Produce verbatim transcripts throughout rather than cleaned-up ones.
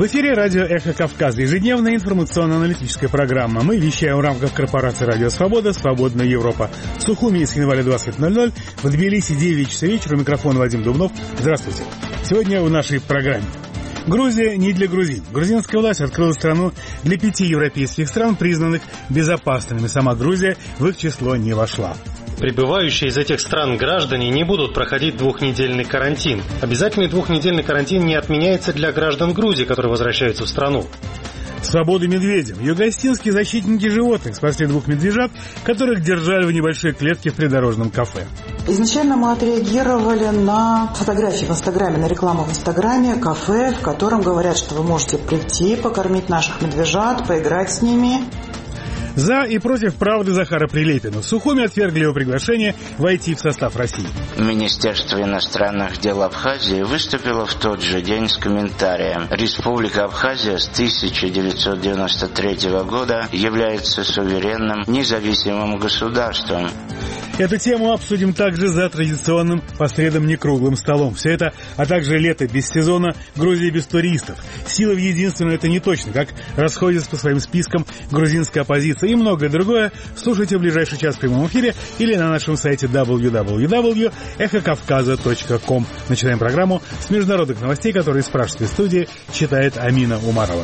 В эфире радио «Эхо Кавказа», ежедневная информационно-аналитическая программа. Мы вещаем в рамках корпорации «Радио Свобода», «Свободная Европа». В Сухуми с января двадцать ноль ноль, в Тбилиси девять часов вечера. Микрофон Вадим Дубнов. Здравствуйте. Сегодня в нашей программе. Грузия не для грузин. Грузинская власть открыла страну для пяти европейских стран, признанных безопасными. Сама Грузия в их число не вошла. Прибывающие из этих стран граждане не будут проходить двухнедельный карантин. Обязательный двухнедельный карантин не отменяется для граждан Грузии, которые возвращаются в страну. Свободу медведям. Юго-остинские защитники животных спасли двух медвежат, которых держали в небольшой клетке в придорожном кафе. Изначально мы отреагировали на фотографии в Инстаграме, на рекламу в Инстаграме, кафе, в котором говорят, что вы можете прийти, покормить наших медвежат, поиграть с ними. За и против правды Захара Прилепина. В Сухуми отвергли его приглашение войти в состав России. Министерство иностранных дел Абхазии выступило в тот же день с комментарием. Республика Абхазия с тысяча девятьсот девяносто третьего года является суверенным, независимым государством. Эту тему обсудим также за традиционным по средам некруглым столом. Все это, а также лето без сезона, Грузия без туристов. Сила в единстве, но это не точно, как расходится по своим спискам грузинская оппозиция и многое другое. Слушайте в ближайший час в прямом эфире или на нашем сайте дабл ю дабл ю дабл ю точка эхо кавказа точка ком. Начинаем программу с международных новостей, которые из пражской студии читает Амина Умарова.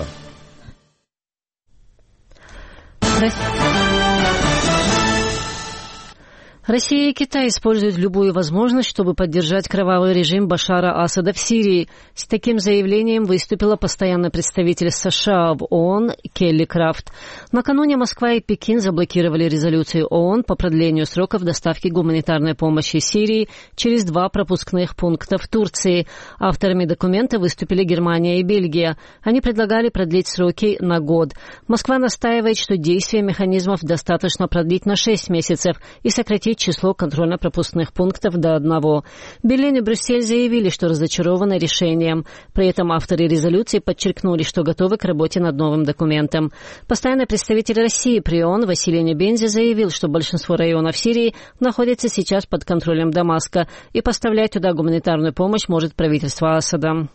Россия и Китай используют любую возможность, чтобы поддержать кровавый режим Башара Асада в Сирии. С таким заявлением выступила постоянный представитель США в ООН Келли Крафт. Накануне Москва и Пекин заблокировали резолюцию ООН по продлению сроков доставки гуманитарной помощи Сирии через два пропускных пункта в Турции. Авторами документа выступили Германия и Бельгия. Они предлагали продлить сроки на год. Москва настаивает, что действие механизмов достаточно продлить на шесть месяцев и сократить число контрольно-пропускных пунктов до одного. Берлин и Брюссель заявили, что разочарованы решением. При этом авторы резолюции подчеркнули, что готовы к работе над новым документом. Постоянный представитель России при ООН Василий Небензи заявил, что большинство районов Сирии находится сейчас под контролем Дамаска, и поставлять туда гуманитарную помощь может правительство Асада.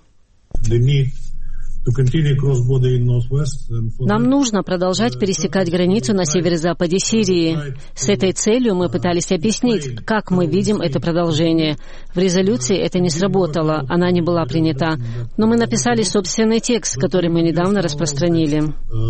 Нам нужно продолжать пересекать границу на северо-западе Сирии. С этой целью мы пытались объяснить, как мы видим это продолжение. В резолюции это не сработало, она не была принята. Но мы написали собственный текст, который мы недавно распространили.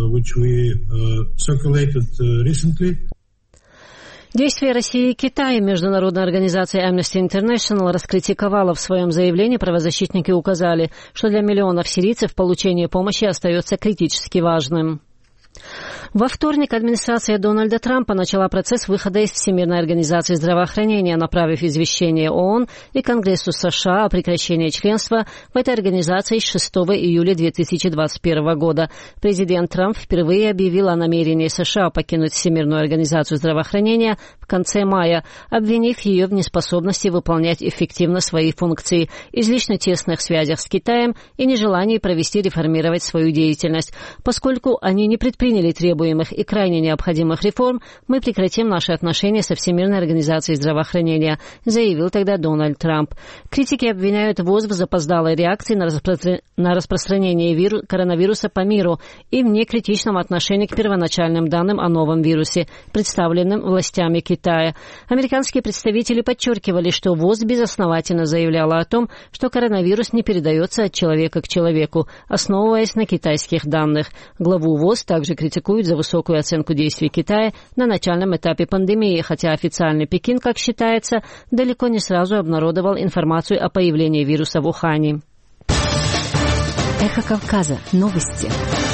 Действия России и Китая международная организация Amnesty International раскритиковала в своем заявлении. Правозащитники указали, что для миллионов сирийцев получение помощи остается критически важным. Во вторник администрация Дональда Трампа начала процесс выхода из Всемирной организации здравоохранения, направив извещение ООН и Конгрессу США о прекращении членства в этой организации с шестого июля две тысячи двадцать первого года. Президент Трамп впервые объявил о намерении США покинуть Всемирную организацию здравоохранения в конце мая, обвинив ее в неспособности выполнять эффективно свои функции, излишне тесных связях с Китаем и нежелании провести реформировать свою деятельность. Поскольку они не предприняли требуемых и крайне необходимых реформ, мы прекратим наши отношения со Всемирной организацией здравоохранения, заявил тогда Дональд Трамп. Критики обвиняют ВОЗ в запоздалой реакции на, распро... на распространение виру... коронавируса по миру и в некритичном отношении к первоначальным данным о новом вирусе, представленным властями Китая. Американские представители подчеркивали, что ВОЗ безосновательно заявляла о том, что коронавирус не передается от человека к человеку, основываясь на китайских данных. Главу ВОЗ также критикуют за высокую оценку действий Китая на начальном этапе пандемии, хотя официальный Пекин, как считается, далеко не сразу обнародовал информацию о появлении вируса в Ухане. Эхо Кавказа. Новости.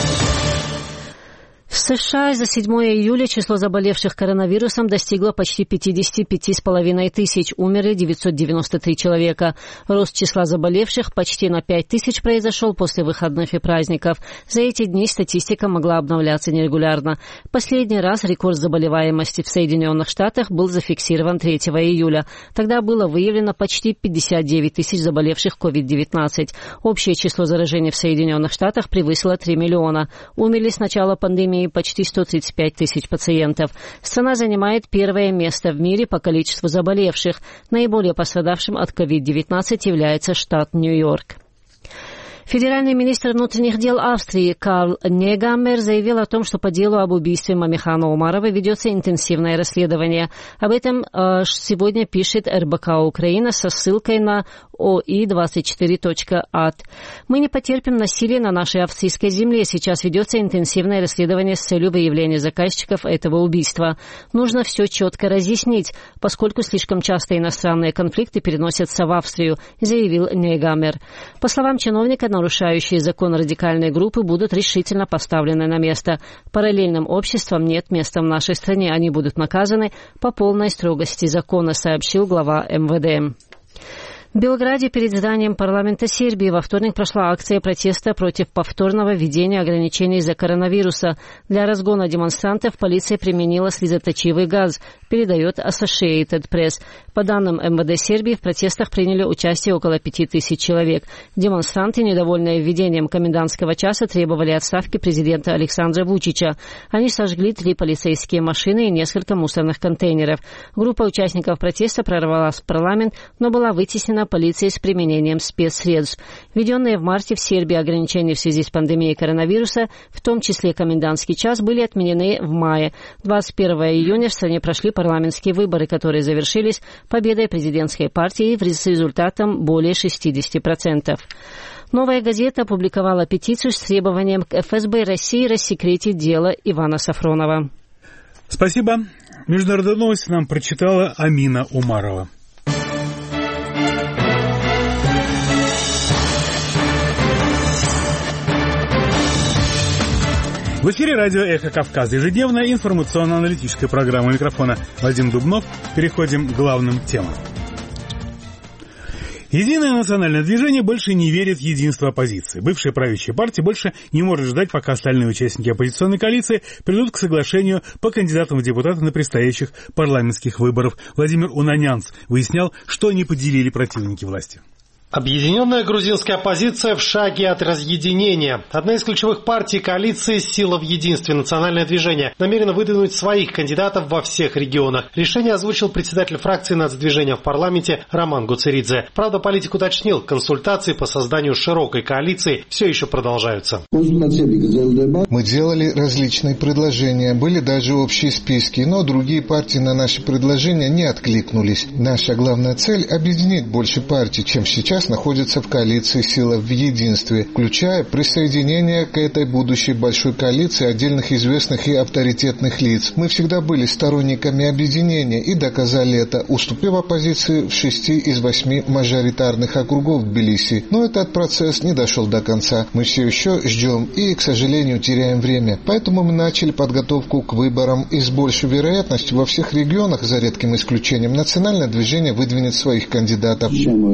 В США за седьмое июля число заболевших коронавирусом достигло почти пятьдесят пять с половиной тысяч, умерли девятьсот девяносто три человека. Рост числа заболевших почти на пять тысяч произошел после выходных и праздников. За эти дни статистика могла обновляться нерегулярно. Последний раз рекорд заболеваемости в Соединенных Штатах был зафиксирован третьего июля. Тогда было выявлено почти пятьдесят девять тысяч заболевших ковид девятнадцать. Общее число заражений в Соединенных Штатах превысило три миллиона. Умерли с начала пандемии почти сто тридцать пять тысяч пациентов. Страна занимает первое место в мире по количеству заболевших. Наиболее пострадавшим от ковид девятнадцать является штат Нью-Йорк. Федеральный министр внутренних дел Австрии Карл Негаммер заявил о том, что по делу об убийстве Мамихана Умарова ведется интенсивное расследование. Об этом э, сегодня пишет эр бэ ка Украина со ссылкой на о и двадцать четыре точка ат. Мы не потерпим насилия на нашей австрийской земле. Сейчас ведется интенсивное расследование с целью выявления заказчиков этого убийства. Нужно все четко разъяснить, поскольку слишком часто иностранные конфликты переносятся в Австрию, заявил Негаммер. По словам чиновника, нарушающие закон радикальной группы будут решительно поставлены на место. Параллельным обществам нет места в нашей стране. Они будут наказаны по полной строгости закона, сообщил глава эм вэ дэ. В Белграде перед зданием парламента Сербии во вторник прошла акция протеста против повторного введения ограничений из-за коронавируса. Для разгона демонстрантов полиция применила слезоточивый газ, передает Associated Press. По данным эм вэ дэ Сербии, в протестах приняли участие около пяти тысяч человек. Демонстранты, недовольные введением комендантского часа, требовали отставки президента Александра Вучича. Они сожгли три полицейские машины и несколько мусорных контейнеров. Группа участников протеста прорвалась в парламент, но была вытеснена полицией с применением спецсредств. Введенные в марте в Сербии ограничения в связи с пандемией коронавируса, в том числе комендантский час, были отменены в мае. двадцать первого июня в стране прошли парламентские выборы, которые завершились победой президентской партии с результатом более шестидесяти процентов. «Новая газета» опубликовала петицию с требованием к эф эс бэ России рассекретить дело Ивана Сафронова. Спасибо. Международные новости нам прочитала Амина Умарова. В эфире радио «Эхо Кавказа». Ежедневная информационно-аналитическая программа. Микрофона Вадим Дубнов. Переходим к главным темам. Единое национальное движение больше не верит в единство оппозиции. Бывшая правящая партия больше не может ждать, пока остальные участники оппозиционной коалиции придут к соглашению по кандидатам в депутаты на предстоящих парламентских выборах. Владимир Унанянц выяснял, что не поделили противники власти. Объединенная грузинская оппозиция в шаге от разъединения. Одна из ключевых партий коалиции «Сила в единстве» национальное движение намерена выдвинуть своих кандидатов во всех регионах. Решение озвучил председатель фракции нацдвижения в парламенте Роман Гуцеридзе. Правда, политик уточнил, консультации по созданию широкой коалиции все еще продолжаются. Мы делали различные предложения, были даже общие списки, но другие партии на наши предложения не откликнулись. Наша главная цель – объединить больше партий, чем сейчас находится в коалиции «Сила в единстве», включая присоединение к этой будущей большой коалиции отдельных известных и авторитетных лиц. Мы всегда были сторонниками объединения и доказали это, уступив оппозиции в шести из восьми мажоритарных округов в Тбилиси. Но этот процесс не дошел до конца. Мы все еще ждем и, к сожалению, теряем время. Поэтому мы начали подготовку к выборам, и с большей вероятностью во всех регионах, за редким исключением, национальное движение выдвинет своих кандидатов.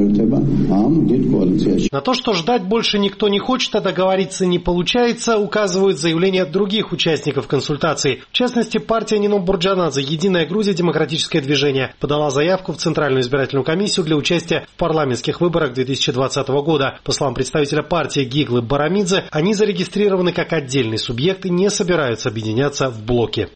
На то, что ждать больше никто не хочет, а договориться не получается, указывают заявления других участников консультаций. В частности, партия Нино Бурджанадзе «Единая Грузия. Демократическое движение» подала заявку в Центральную избирательную комиссию для участия в парламентских выборах две тысячи двадцатого года. По словам представителя партии Гиглы Барамидзе, они зарегистрированы как отдельный субъект и не собираются объединяться в блоки.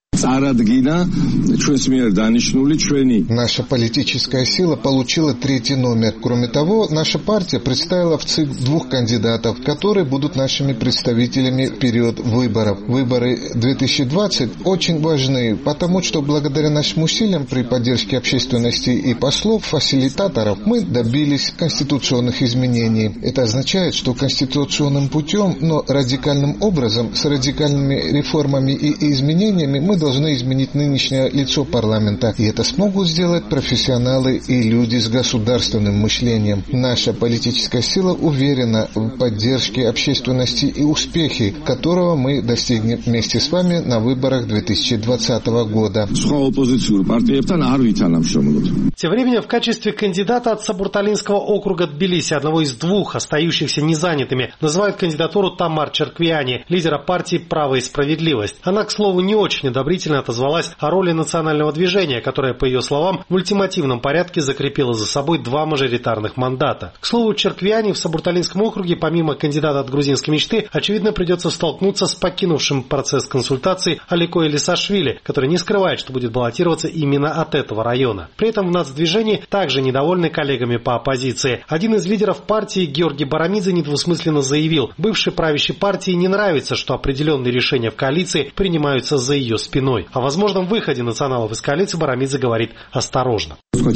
Наша политическая сила получила третий номер. Кроме того, наша партия представила в ЦИК двух кандидатов, которые будут нашими представителями в период выборов. Выборы две тысячи двадцать очень важны, потому что благодаря нашим усилиям при поддержке общественности и послов, фасилитаторов, мы добились конституционных изменений. Это означает, что конституционным путем, но радикальным образом, с радикальными реформами и изменениями мы должны изменить нынешнее лицо парламента. И это смогут сделать профессионалы и люди с государственным мышлением. Наша политическая сила уверена в поддержке общественности и успехе, которого мы достигнем вместе с вами на выборах две тысячи двадцатого года. Тем временем в качестве кандидата от Сабурталинского округа Тбилиси, одного из двух остающихся незанятыми, называют кандидатуру Тамар Черквиани, лидера партии «Право и справедливость». Она, к слову, не очень одобрительно отозвалась о роли национального движения, которое, по ее словам, в ультимативном порядке закрепило за собой два мажоритарных мандата. кандидата. К слову, Черквяне в Сабурталинском округе, помимо кандидата от грузинской мечты, очевидно, придется столкнуться с покинувшим процесс консультаций Алико Элисашвили, который не скрывает, что будет баллотироваться именно от этого района. При этом в нацдвижении также недовольны коллегами по оппозиции. Один из лидеров партии, Георгий Барамидзе, недвусмысленно заявил, бывшей правящей партии не нравится, что определенные решения в коалиции принимаются за ее спиной. О возможном выходе националов из коалиции Барамидзе говорит осторожно.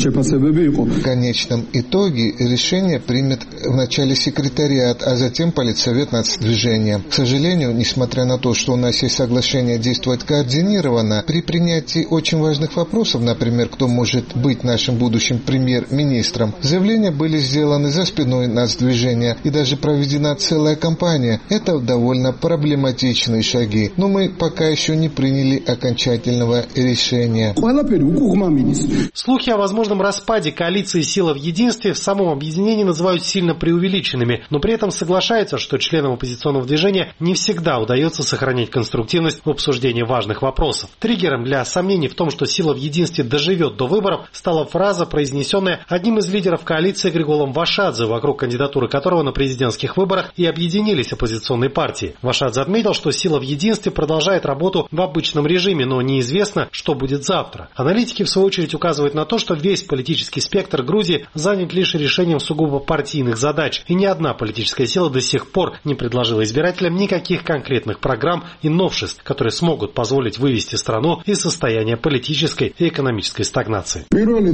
В конечном итоге решение примет вначале секретариат, а затем политсовет нацдвижения. К сожалению, несмотря на то, что у нас есть соглашение действовать координированно, при принятии очень важных вопросов, например, кто может быть нашим будущим премьер-министром, заявления были сделаны за спиной нацдвижения и даже проведена целая кампания. Это довольно проблематичные шаги, но мы пока еще не приняли окончательного решения. Слухи о возможном распаде коалиции «Сила в единстве» в самом объединении называют сильно преувеличенными, но при этом соглашаются, что членам оппозиционного движения не всегда удается сохранять конструктивность в обсуждении важных вопросов. Триггером для сомнений в том, что «Сила в единстве» доживет до выборов, стала фраза, произнесенная одним из лидеров коалиции Григолом Вашадзе, вокруг кандидатуры которого на президентских выборах и объединились оппозиционные партии. Вашадзе отметил, что «Сила в единстве» продолжает работу в обычном режиме, но неизвестно, что будет завтра. Аналитики, в свою очередь, указывают на то, что весь политический спектр Грузии занят лишь решением сугубо партийных задач, и ни одна политическая сила до сих пор не предложила избирателям никаких конкретных программ и новшеств, которые смогут позволить вывести страну из состояния политической и экономической стагнации.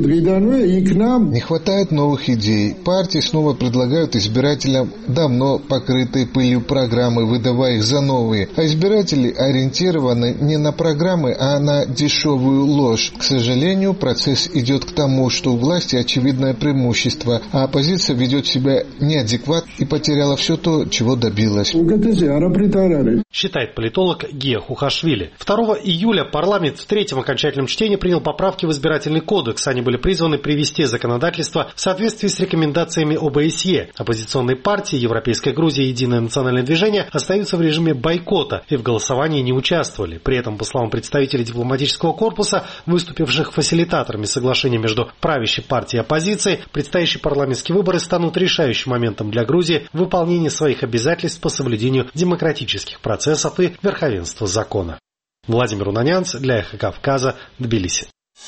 Не хватает новых идей. Партии снова предлагают избирателям давно покрытые пылью программы, выдавая их за новые. А избиратели ориентированы не на программы, а на дешевую ложь. К сожалению, процесс идет к тому, что у власти очевидное преимущество, а оппозиция ведет себя неадекватно и потеряла все то, чего добилась. Считает политолог Гия Хухашвили. второго июля парламент в третьем окончательном чтении принял поправки в избирательный кодекс. Они были призваны привести законодательство в соответствии с рекомендациями о бэ эс е. Оппозиционные партии Европейская Грузия и Единое национальное движение остаются в режиме бойкота и в голосовании не участвовали. При этом, по словам представителей дипломатического корпуса, выступивших фасилитаторами соглашения между правящей партией и оппозицией, предстоящие парламентские выборы станут решающим моментом для Грузии в выполнении своих обязательств по соблюдению демократических процессов и верховенства закона. Владимир Унанянц для Эхо Кавказа, Тбилиси.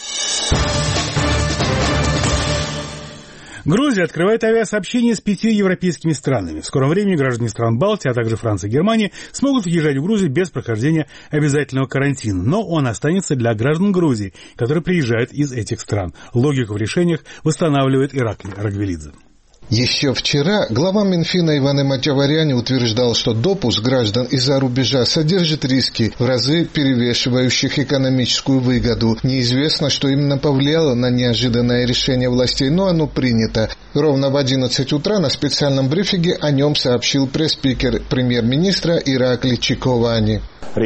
Грузия открывает авиасообщение с пятью европейскими странами. В скором времени граждане стран Балтии, а также Франции и Германии смогут въезжать в Грузию без прохождения обязательного карантина. Но он останется для граждан Грузии, которые приезжают из этих стран. Логику в решениях восстанавливает Ираклий Рагвелидзе. Еще вчера глава Минфина Иван Мачаварян утверждал, что допуск граждан из-за рубежа содержит риски, в разы перевешивающих экономическую выгоду. Неизвестно, что именно повлияло на неожиданное решение властей, но оно принято. Ровно в одиннадцать утра на специальном брифинге о нем сообщил пресс-спикер премьер-министра Ираклий Чиковани.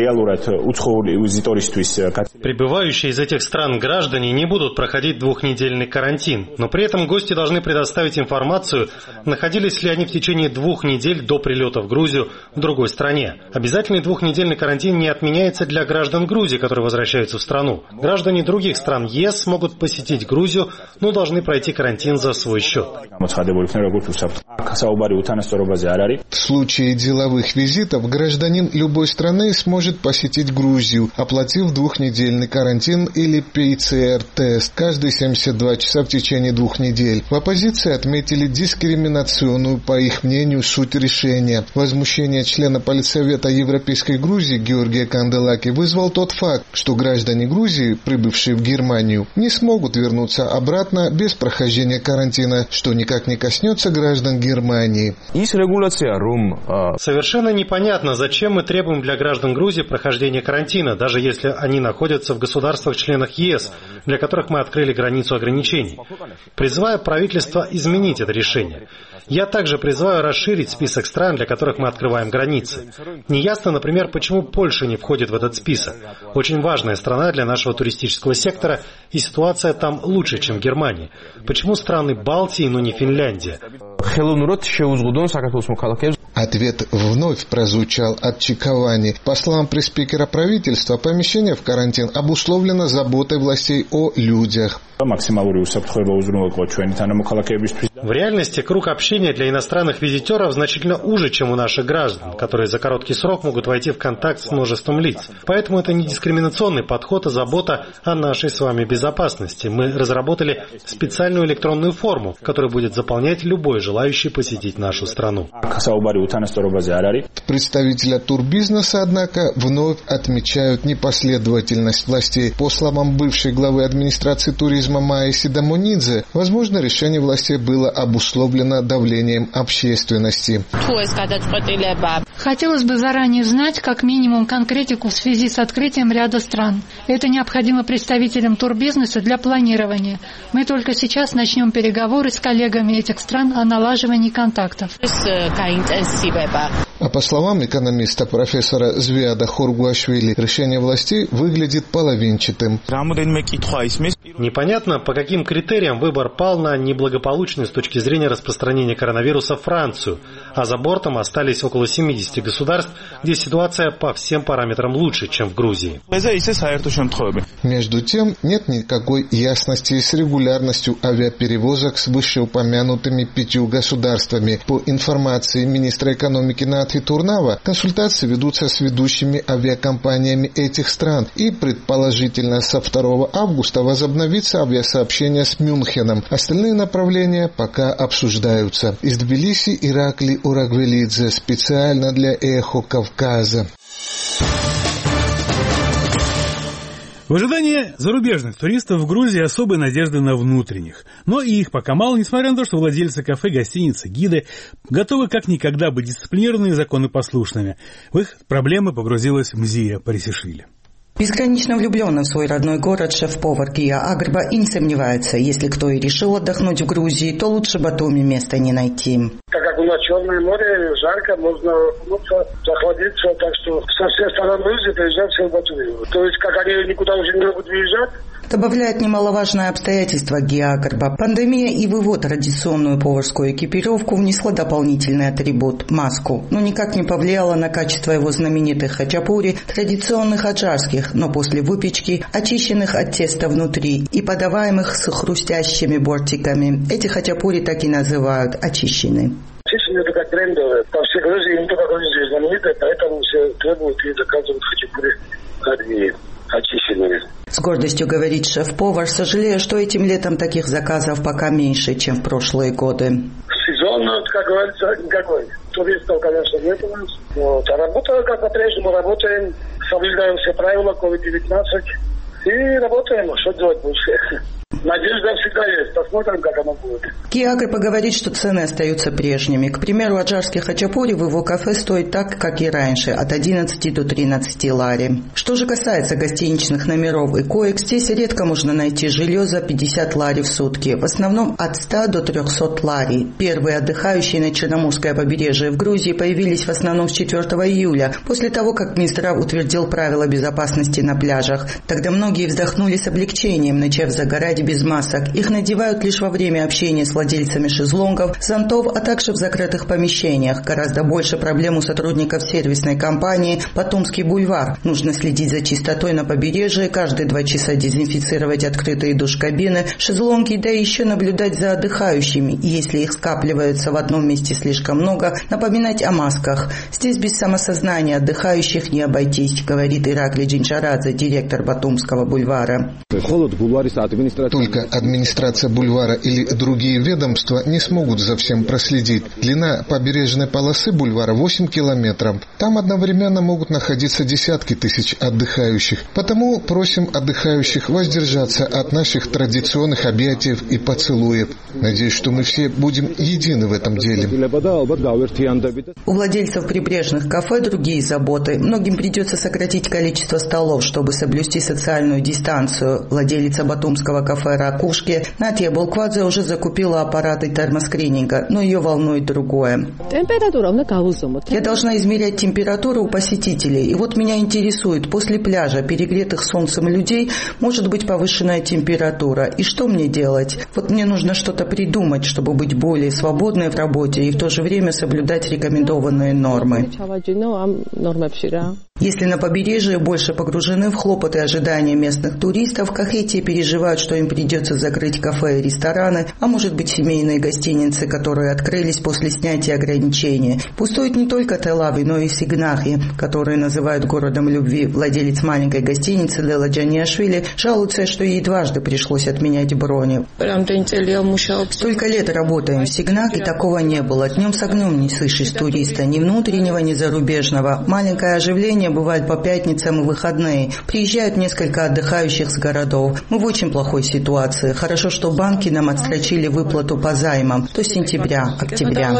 Прибывающие из этих стран граждане не будут проходить двухнедельный карантин, но при этом гости должны предоставить информацию, находились ли они в течение двух недель до прилета в Грузию в другой стране. Обязательный двухнедельный карантин не отменяется для граждан Грузии, которые возвращаются в страну. Граждане других стран ЕС могут посетить Грузию, но должны пройти карантин за свой счет. В случае деловых визитов гражданин любой страны сможет посетить Грузию, оплатив двухнедельный карантин или пэ цэ эр-тест каждые семьдесят два часа в течение двух недель. В оппозиции отметили дискриминационную, по их мнению, суть решения. Возмущение члена Политсовета Европейской Грузии Георгия Канделаки вызвал тот факт, что граждане Грузии, прибывшие в Германию, не смогут вернуться обратно без прохождения карантина, что никак не коснется граждан Германии. Совершенно непонятно, зачем мы требуем для граждан Грузии прохождения карантина, даже если они находятся в государствах-членах ЕС, для которых мы открыли границу ограничений. Призываю правительство изменить это решение. Я также призываю расширить список стран, для которых мы открываем границы. Неясно, например, почему Польша не входит в этот список. Очень важная страна для нашего туристического сектора, и ситуация там лучше, чем в Германии. Почему страны Балтии, но не Финляндия? Ответ вновь прозвучал от Чикавани. По словам пресс-спикера правительства, помещение в карантин обусловлено заботой властей о людях. В реальности круг общения для иностранных визитеров значительно уже, чем у наших граждан, которые за короткий срок могут войти в контакт с множеством лиц. Поэтому это не дискриминационный подход, а забота о нашей с вами безопасности. Мы разработали специальную электронную форму, которую будет заполнять любой желающий посетить нашу страну. Представители турбизнеса, однако, вновь отмечают непоследовательность властей. По словам бывшей главы администрации туризма Майи Сидамонидзе, возможно, решение властей было обусловлено давлением общественности. Хотелось бы заранее знать, как минимум, конкретику в связи с открытием ряда стран. Это необходимо представителям турбизнеса для планирования. Мы только сейчас начнем переговоры с коллегами этих стран о налаживании контактов. А по словам экономиста профессора Звиада Хоргуашвили, решение властей выглядит половинчатым. Непонятно, по каким критериям выбор пал на неблагополучную с точки зрения распространения коронавируса Францию, а за бортом остались около семидесяти государств, где ситуация по всем параметрам лучше, чем в Грузии. Между тем, нет никакой ясности с регулярностью авиаперевозок с вышеупомянутыми пятью государствами. По информации министра экономики Натхи Турнава, консультации ведутся с ведущими авиакомпаниями этих стран, и предположительно со второго августа возобновится авиасообщение с Мюнхеном. Остальные направления пока обсуждаются. Из Тбилиси Иракли Урагвелидзе специально для «Эхо Кавказа». В ожидании зарубежных туристов в Грузии особые надежды на внутренних. Но и их пока мало, несмотря на то, что владельцы кафе, гостиницы, гиды готовы как никогда быть дисциплинированными и законопослушными. В их проблемы погрузилась Мзия Парисишвили. Безгранично влюбленный в свой родной город шеф-повар Гия Агрба и не сомневается, если кто и решил отдохнуть в Грузии, то лучше Батуми места не найти. Так как у нас Черное море, жарко, можно окунуться, захладиться, так что со всех сторон Грузии приезжают все в Батуми. То есть, как они никуда уже не могут выезжать. Добавляет немаловажное обстоятельство Гия Агрба. Пандемия и в его традиционную поварскую экипировку внесла дополнительный атрибут – маску, но никак не повлияла на качество его знаменитых хачапури, традиционных аджарских, но после выпечки, очищенных от теста внутри и подаваемых с хрустящими бортиками. Эти хачапури так и называют – очищенные. Очищенные – это как брендовые. По всей Грузии, не только Грузии знаменитые, поэтому все требуют и заказывают хачапури одни очищенные. С гордостью говорит шеф-повар, сожалея, что этим летом таких заказов пока меньше, чем в прошлые годы. Сезон, как говорится, никакой. Туристов, конечно, нет у нас. Вот. А работа, как по-прежнему, работаем, соблюдаем все правила ковид девятнадцать и работаем. Что делать больше? Надежда всегда есть. Посмотрим, как оно будет. Гия Агрба говорит, что цены остаются прежними. К примеру, аджарский хачапури в его кафе стоит так, как и раньше, от одиннадцати до тринадцати лари. Что же касается гостиничных номеров и коек, здесь редко можно найти жилье за пятьдесят лари в сутки. В основном от ста до трехсот лари. Первые отдыхающие на Черноморское побережье в Грузии появились в основном с четвёртого июля, после того, как Минздрав утвердил правила безопасности на пляжах. Тогда многие вздохнули с облегчением, начав загорать без масок. Их надевают лишь во время общения с владельцами шезлонгов, зонтов, а также в закрытых помещениях. Гораздо больше проблем у сотрудников сервисной компании «Батумский бульвар». Нужно следить за чистотой на побережье, каждые два часа дезинфицировать открытые душ-кабины, шезлонги, да еще наблюдать за отдыхающими. И если их скапливается в одном месте слишком много, напоминать о масках. Здесь без самосознания отдыхающих не обойтись, говорит Иракли Джинчарадзе, директор Батумского бульвара. Только администрация бульвара или другие ведомства не смогут за всем проследить. Длина побережной полосы бульвара восемь километров. Там одновременно могут находиться десятки тысяч отдыхающих. Потому просим отдыхающих воздержаться от наших традиционных объятий и поцелуев. Надеюсь, что мы все будем едины в этом деле. У владельцев прибрежных кафе другие заботы. Многим придется сократить количество столов, чтобы соблюсти социальную дистанцию. Владелица Батумского сумского кафе «Ракушки». Натья Булквадзе уже закупила аппараты термоскрининга, но ее волнует другое. Я должна измерять температуру у посетителей. И вот меня интересует, после пляжа, перегретых солнцем людей, может быть повышенная температура. И что мне делать? Вот мне нужно что-то придумать, чтобы быть более свободной в работе и в то же время соблюдать рекомендованные нормы. Если на побережье больше погружены в хлопоты ожидания местных туристов, кахети переживают, что им придется закрыть кафе и рестораны, а может быть семейные гостиницы, которые открылись после снятия ограничений. Пустует не только Тель-Авив, но и Сигнахи, которые называют городом любви. Владелец маленькой гостиницы Лела Джаниашвили жалуется, что ей дважды пришлось отменять брони. Столько лет работаем в Сигнах, и такого не было. Днем с огнем не слышишь туриста, ни внутреннего, ни зарубежного. Маленькое оживление бывает по пятницам и выходные. Приезжают несколько отдыхающих с городов. Мы в очень плохой ситуации. Хорошо, что банки нам отсрочили выплату по займам до сентября, октября.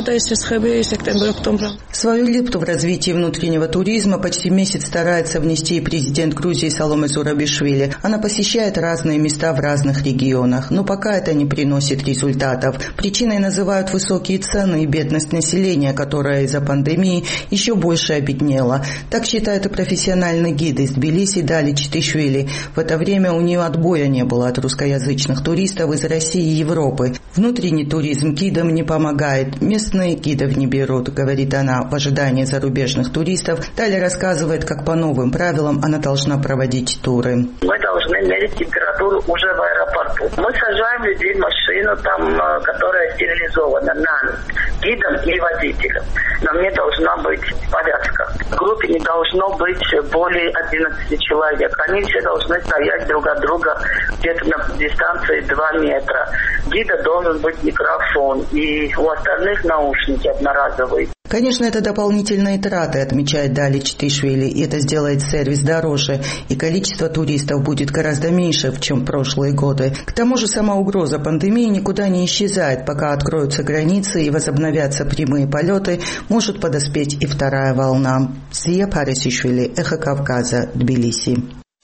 Свою лепту в развитии внутреннего туризма почти месяц старается внести и президент Грузии Саломе Зурабишвили. Она посещает разные места в разных регионах, но пока это не приносит результатов. Причиной называют высокие цены и бедность населения, которая из-за пандемии еще больше обеднела. Так считает и профессиональный гид из Тбилиси Дали Читишвили. В это время у нее отбоя не было от русскоязычных туристов из России и Европы. Внутренний туризм гидам не помогает. Местные гидов не берут, говорит она, в ожидании зарубежных туристов. Далее рассказывает, как по новым правилам она должна проводить туры. Мы должны мерить температуру уже в аэропорту. Мы сажаем людей в машину, там, которая стерилизована, на ночь, гидом и водителем. На мне должна быть повязка. В группе не должно быть более одиннадцати человек. Они все должны стоять друг от друга где-то на дистанции два метра. Гида должен быть микрофон, и у остальных наушники одноразовые. Конечно, это дополнительные траты, отмечает Дали Читишвили, и это сделает сервис дороже, и количество туристов будет гораздо меньше, чем в прошлые годы. К тому же сама угроза пандемии никуда не исчезает. Пока откроются границы и возобновятся прямые полеты, может подоспеть и вторая волна. Зия Парисишвили, Эхо Кавказа, Тбилиси.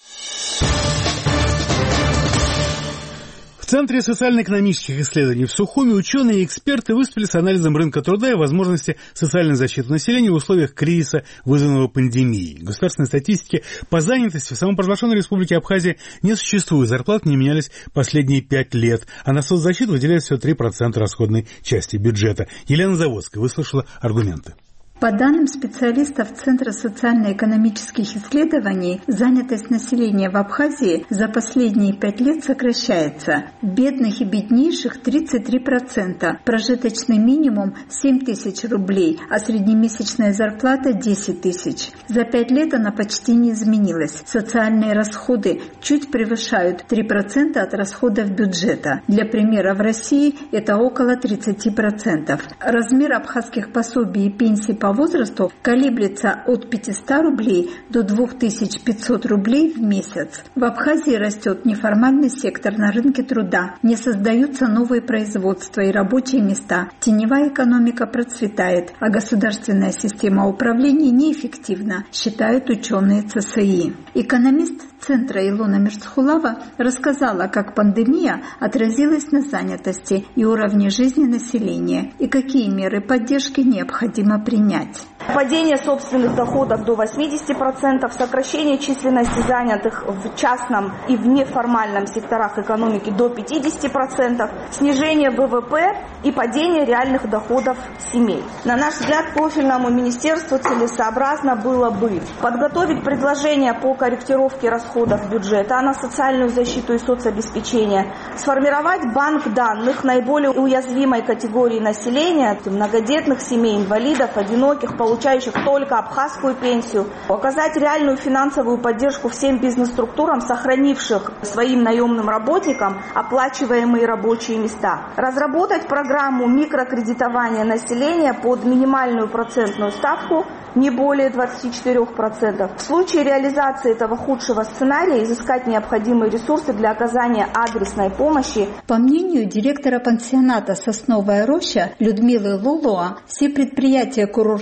В Центре социально-экономических исследований в Сухуми ученые и эксперты выступили с анализом рынка труда и возможности социальной защиты населения в условиях кризиса, вызванного пандемией. Государственной статистики по занятости в самопровозглашенной республике Абхазия не существует. Зарплаты не менялись последние пять лет, а на соцзащиту выделяется всего три процента расходной части бюджета. Елена Заводская выслушала аргументы. По данным специалистов Центра социально-экономических исследований, занятость населения в Абхазии за последние пять лет сокращается. Бедных и беднейших тридцать три процента, прожиточный минимум семь тысяч рублей, а среднемесячная зарплата десять тысяч. За пять лет она почти не изменилась. Социальные расходы чуть превышают три процента от расходов бюджета. Для примера, в России это около тридцать процентов. Размер абхазских пособий и пенсий по возрасту колеблется от пятисот рублей до две тысячи пятьсот рублей в месяц. В Абхазии растет неформальный сектор на рынке труда, не создаются новые производства и рабочие места, теневая экономика процветает, а государственная система управления неэффективна, считают ученые ЦСИ. Экономист Центра Илона Мерцхулава рассказала, как пандемия отразилась на занятости и уровне жизни населения, и какие меры поддержки необходимо принять. Падение собственных доходов до восьмидесяти процентов, сокращение численности занятых в частном и в неформальном секторах экономики до пятидесяти процентов, снижение ВВП и падение реальных доходов семей. На наш взгляд, профильному министерству целесообразно было бы подготовить предложения по корректировке расходов бюджета на социальную защиту и соцобеспечение, сформировать банк данных наиболее уязвимой категории населения, многодетных семей, инвалидов, одиноких, получающих только абхазскую пенсию, оказать реальную финансовую поддержку всем бизнес-структурам, сохранивших своим наемным работникам оплачиваемые рабочие места, разработать программу микрокредитования населения под минимальную процентную ставку не более двадцати четырёх процентов. В случае реализации этого худшего сценария изыскать необходимые ресурсы для оказания адресной помощи. По мнению директора пансионата «Сосновая роща» Людмилы Лулуа, все предприятия курортной сферы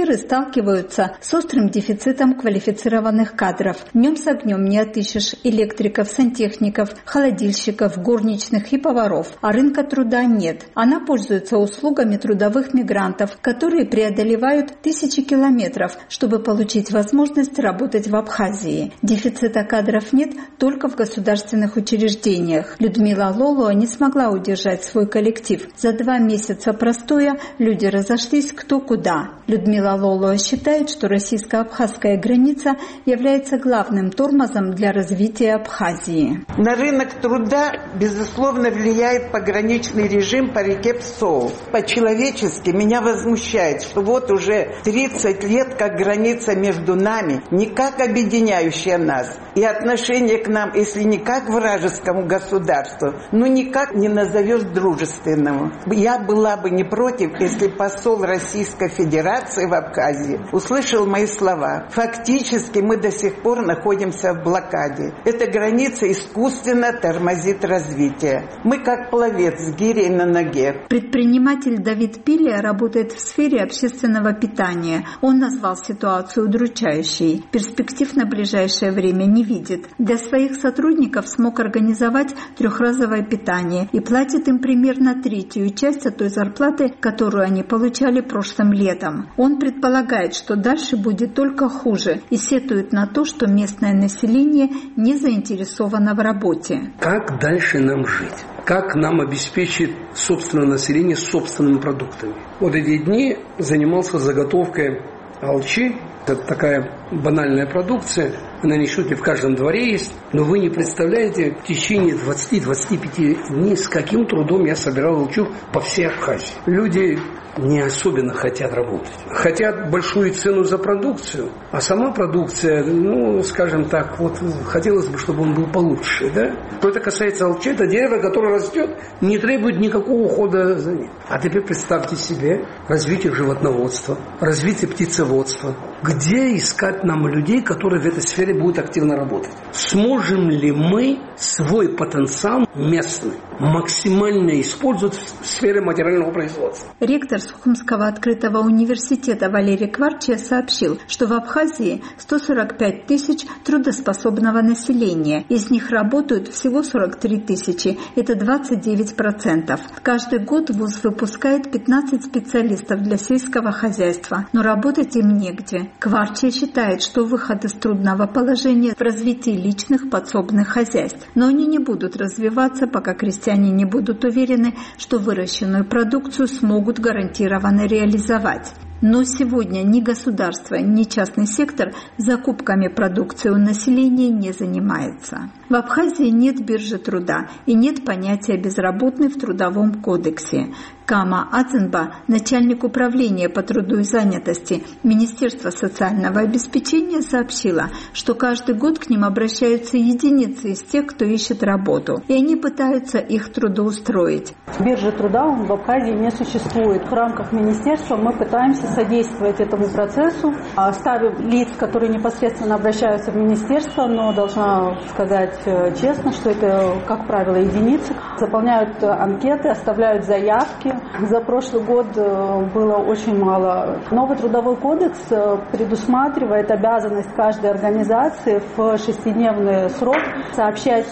сферы сталкиваются с острым дефицитом квалифицированных кадров. Днем с огнем не отыщешь электриков, сантехников, холодильщиков, горничных и поваров, а рынка труда нет. Она пользуется услугами трудовых мигрантов, которые преодолевают тысячи километров, чтобы получить возможность работать в Абхазии. Дефицита кадров нет только в государственных учреждениях. Людмила Лолуа не смогла удержать свой коллектив. За два месяца простоя люди разошлись кто куда. Людмила Лолуа считает, что российско-абхазская граница является главным тормозом для развития Абхазии. На рынок труда, безусловно, влияет пограничный режим по реке Псоу. По-человечески меня возмущает, что вот уже тридцать лет, как граница между нами, не как объединяющая нас, и отношение к нам, если не как к вражескому государству, ну никак не назовешь дружественному. Я была бы не против, если посол Российской Федерации в Абхазии услышал мои слова. Фактически мы до сих пор находимся в блокаде. Эта граница искусственно тормозит развитие. Мы как пловец с гирей на ноге. Предприниматель Давид Пилия работает в сфере общественного питания. Он назвал ситуацию удручающей. Перспектив на ближайшее время не видит. Для своих сотрудников смог организовать трехразовое питание и платит им примерно третью часть от той зарплаты, которую они получали прошлым летом. Он предполагает, что дальше будет только хуже и сетует на то, что местное население не заинтересовано в работе. Как дальше нам жить? Как нам обеспечить собственное население собственными продуктами? Вот эти дни занимался заготовкой алчи. Это такая банальная продукция, она ничуть не в каждом дворе есть, но вы не представляете, в течение двадцати-двадцати пяти дней с каким трудом я собирал алчу по всей Абхазии. Люди не особенно хотят работать. Хотят большую цену за продукцию, а сама продукция, ну, скажем так, вот хотелось бы, чтобы он был получше, да? Что это касается алчи, это дерево, которое растет, не требует никакого ухода за ним. А теперь представьте себе развитие животноводства, развитие птицеводства. Где искать нам людей, которые в этой сфере будут активно работать? Сможем ли мы свой потенциал местный максимально использовать в сфере материального производства? Ректор Сухумского открытого университета Валерий Кварчия сообщил, что в Абхазии сто сорок пять тысяч трудоспособного населения. Из них работают всего сорок три тысячи. Это двадцать девять процентов. Каждый год вуз выпускает пятнадцать специалистов для сельского хозяйства, но работать им негде. Кварчия считает, что выход из трудного положения в развитии личных подсобных хозяйств. Но они не будут развиваться, пока крестьяне не будут уверены, что выращенную продукцию смогут гарантированно реализовать. Но сегодня ни государство, ни частный сектор закупками продукции у населения не занимается. В Абхазии нет биржи труда и нет понятия «безработный» в Трудовом кодексе. Кама Аценба, начальник управления по труду и занятости Министерства социального обеспечения, сообщила, что каждый год к ним обращаются единицы из тех, кто ищет работу, и они пытаются их трудоустроить. Биржи труда в Абхазии не существует. В рамках министерства мы пытаемся содействовать этому процессу, ставим лиц, которые непосредственно обращаются в министерство, но должна сказать честно, что это, как правило, единицы. Заполняют анкеты, оставляют заявки. За прошлый год было очень мало. Новый трудовой кодекс предусматривает обязанность каждой организации в шестидневный срок сообщать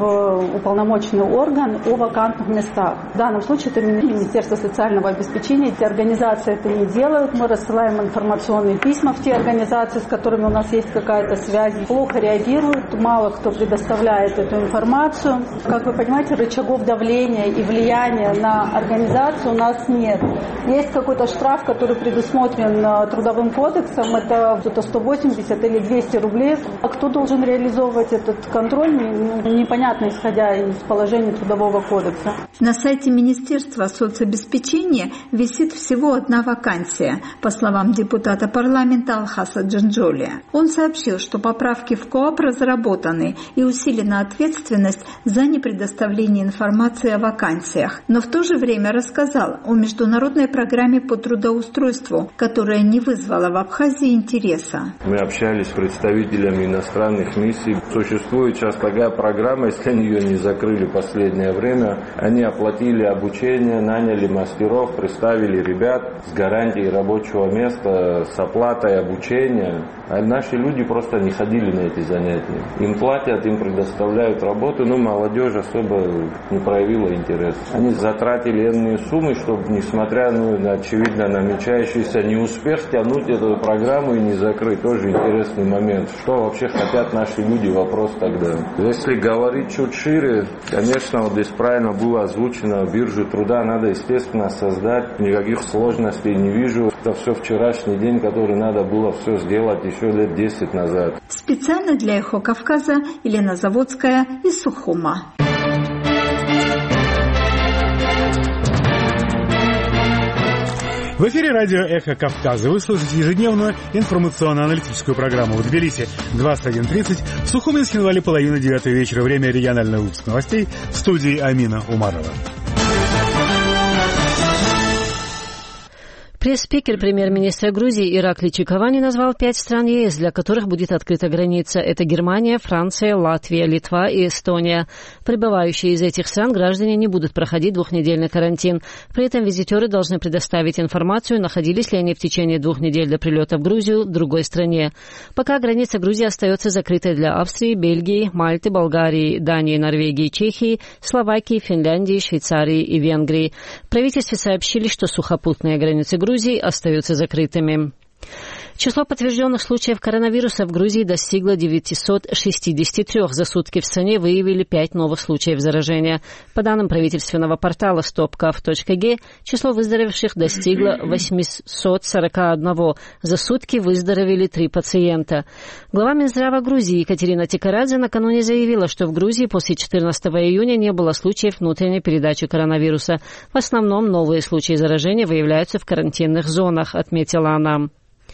в уполномоченный орган о вакантных местах. В данном случае это Министерство социального обеспечения. Эти организации это не делают. Мы рассылаем информационные письма в те организации, с которыми у нас есть какая-то связь. Плохо реагируют, мало кто предоставляет эту информацию. Как вы понимаете, рычагов давления и влияния на организацию у нас нет. Есть какой-то штраф, который предусмотрен Трудовым кодексом, это где-то сто восемьдесят или двести рублей. А кто должен реализовывать этот контроль, непонятно, исходя из положения Трудового кодекса. На сайте Министерства соцобеспечения висит всего одна вакансия, по словам депутата парламента Алхаса Джанджолия. Он сообщил, что поправки в КоАП разработаны и усилена ответственность за непредоставление информации о вакансиях, но в то же время рассказал о международной программе по трудоустройству, которая не вызвала в Абхазии интереса. Мы общались с представителями иностранных миссий. Существует сейчас такая программа, если они ее не закрыли в последнее время, они оплатили обучение, наняли мастеров, представили ребят с гарантией рабочего места с оплатой обучения. А наши люди просто не ходили на эти занятия. Им платят, им предоставляют работу, но молодежь особо не проявила интерес. Они затратили энные суммы, чтобы, несмотря ну, на очевидно намечающийся неуспех, тянуть эту программу и не закрыть. Тоже интересный момент. Что вообще хотят наши люди? Вопрос тогда. Если говорить чуть шире, конечно, вот здесь правильно было озвучено, биржу труда надо, естественно, создать. Никаких сложностей не вижу. Это все вчерашний день, который надо было все сделать еще лет десять назад. Специально для «Эхо Кавказа» Елена Заводская из Сухума. В эфире радио «Эхо Кавказа». Вы слушаете ежедневную информационно-аналитическую программу в Тбилиси двадцать один тридцать, в Сухуме с Хинвали половина девятого вечера. Время регионального выпуска новостей в студии Амина Умарова. Пресс-спикер премьер-министра Грузии Иракли Чикавани назвал пять стран ЕС, для которых будет открыта граница. Это Германия, Франция, Латвия, Литва и Эстония. Прибывающие из этих стран граждане не будут проходить двухнедельный карантин. При этом визитеры должны предоставить информацию, находились ли они в течение двух недель до прилета в Грузию в другой стране. Пока граница Грузии остается закрытой для Австрии, Бельгии, Мальты, Болгарии, Дании, Норвегии, Чехии, Словакии, Финляндии, Швейцарии и Венгрии. В правительстве сообщили, что сухопутные границы Грузии остаются закрытыми. Число подтвержденных случаев коронавируса в Грузии достигло девятьсот шестьдесят три. За сутки в стране выявили пять новых случаев заражения. По данным правительственного портала stopkaf точка ге, число выздоровевших достигло восемьсот сорок один. За сутки выздоровели три пациента. Глава Минздрава Грузии Екатерина Тикарадзе накануне заявила, что в Грузии после четырнадцатого июня не было случаев внутренней передачи коронавируса. В основном новые случаи заражения выявляются в карантинных зонах, отметила она.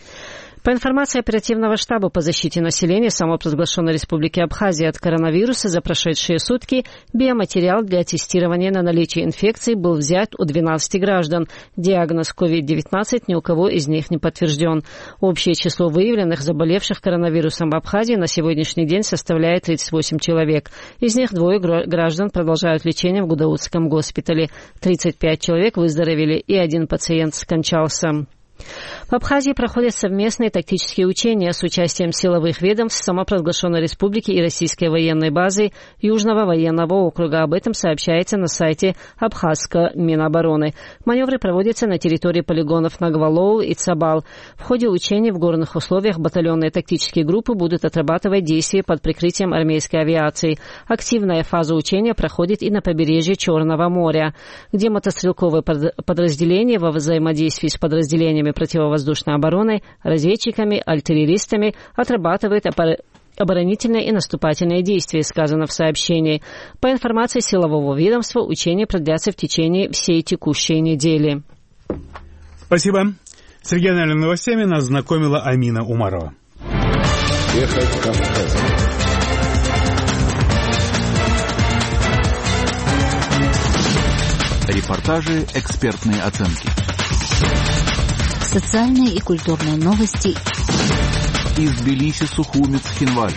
По информации оперативного штаба по защите населения самопровозглашенной Республики Абхазия от коронавируса за прошедшие сутки биоматериал для тестирования на наличие инфекции был взят у двенадцати граждан. Диагноз ковид девятнадцать ни у кого из них не подтвержден. Общее число выявленных заболевших коронавирусом в Абхазии на сегодняшний день составляет тридцать восемь человек. Из них двое граждан продолжают лечение в Гудаутском госпитале. тридцать пять человек выздоровели и один пациент скончался. В Абхазии проходят совместные тактические учения с участием силовых ведомств самопровозглашенной республики и российской военной базы Южного военного округа. Об этом сообщается на сайте Абхазского Минобороны. Маневры проводятся на территории полигонов Нагвалоу и Цабал. В ходе учений в горных условиях батальонные тактические группы будут отрабатывать действия под прикрытием армейской авиации. Активная фаза учения проходит и на побережье Черного моря, где мотострелковые подразделения во взаимодействии с подразделениями противовоздушной обороны, разведчиками, артиллеристами отрабатывают оборонительные и наступательные действия, сказано в сообщении. По информации силового ведомства, учения продлятся в течение всей текущей недели. Спасибо. С региональными новостями нас знакомила Амина Умарова. Эхо Кавказа. Репортажи, экспертные оценки. Социальные и культурные новости из Тбилиси, Сухуми, Цхинвали.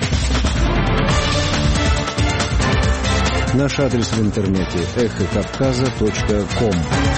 Наш адрес в интернете эхо кавказа точка ком.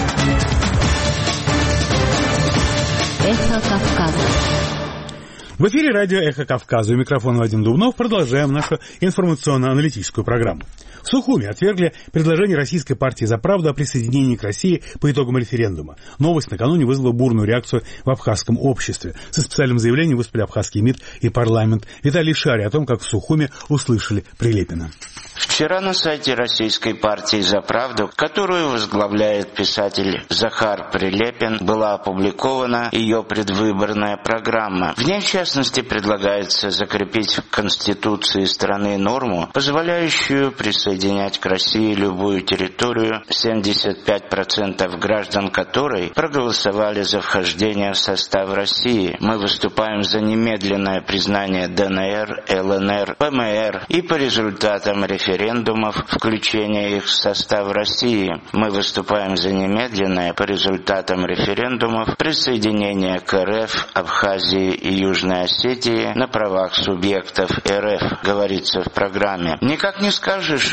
Эхо Кавказа. В эфире радио «Эхо Кавказа». У микрофона Вадим Дубнов. Продолжаем нашу информационно-аналитическую программу. В Сухуме отвергли предложение Российской партии «За правду» о присоединении к России по итогам референдума. Новость накануне вызвала бурную реакцию в абхазском обществе. Со специальным заявлением выступили абхазский МИД и парламент. Виталий Шари о том, как в Сухуме услышали Прилепина. Вчера на сайте Российской партии «За правду», которую возглавляет писатель Захар Прилепин, была опубликована ее предвыборная программа. В ней, в частности, предлагается закрепить в Конституции страны норму, позволяющую присоединять к России любую территорию, семьдесят пять процентов граждан которой проголосовали за вхождение в состав России. Мы выступаем за немедленное признание ДНР, ЛНР, ПМР и по результатам референдума референдумов, включения их в состав России. Мы выступаем за немедленное по результатам референдумов присоединение к РФ, Абхазии и Южной Осетии на правах субъектов РФ, говорится в программе. Никак не скажешь,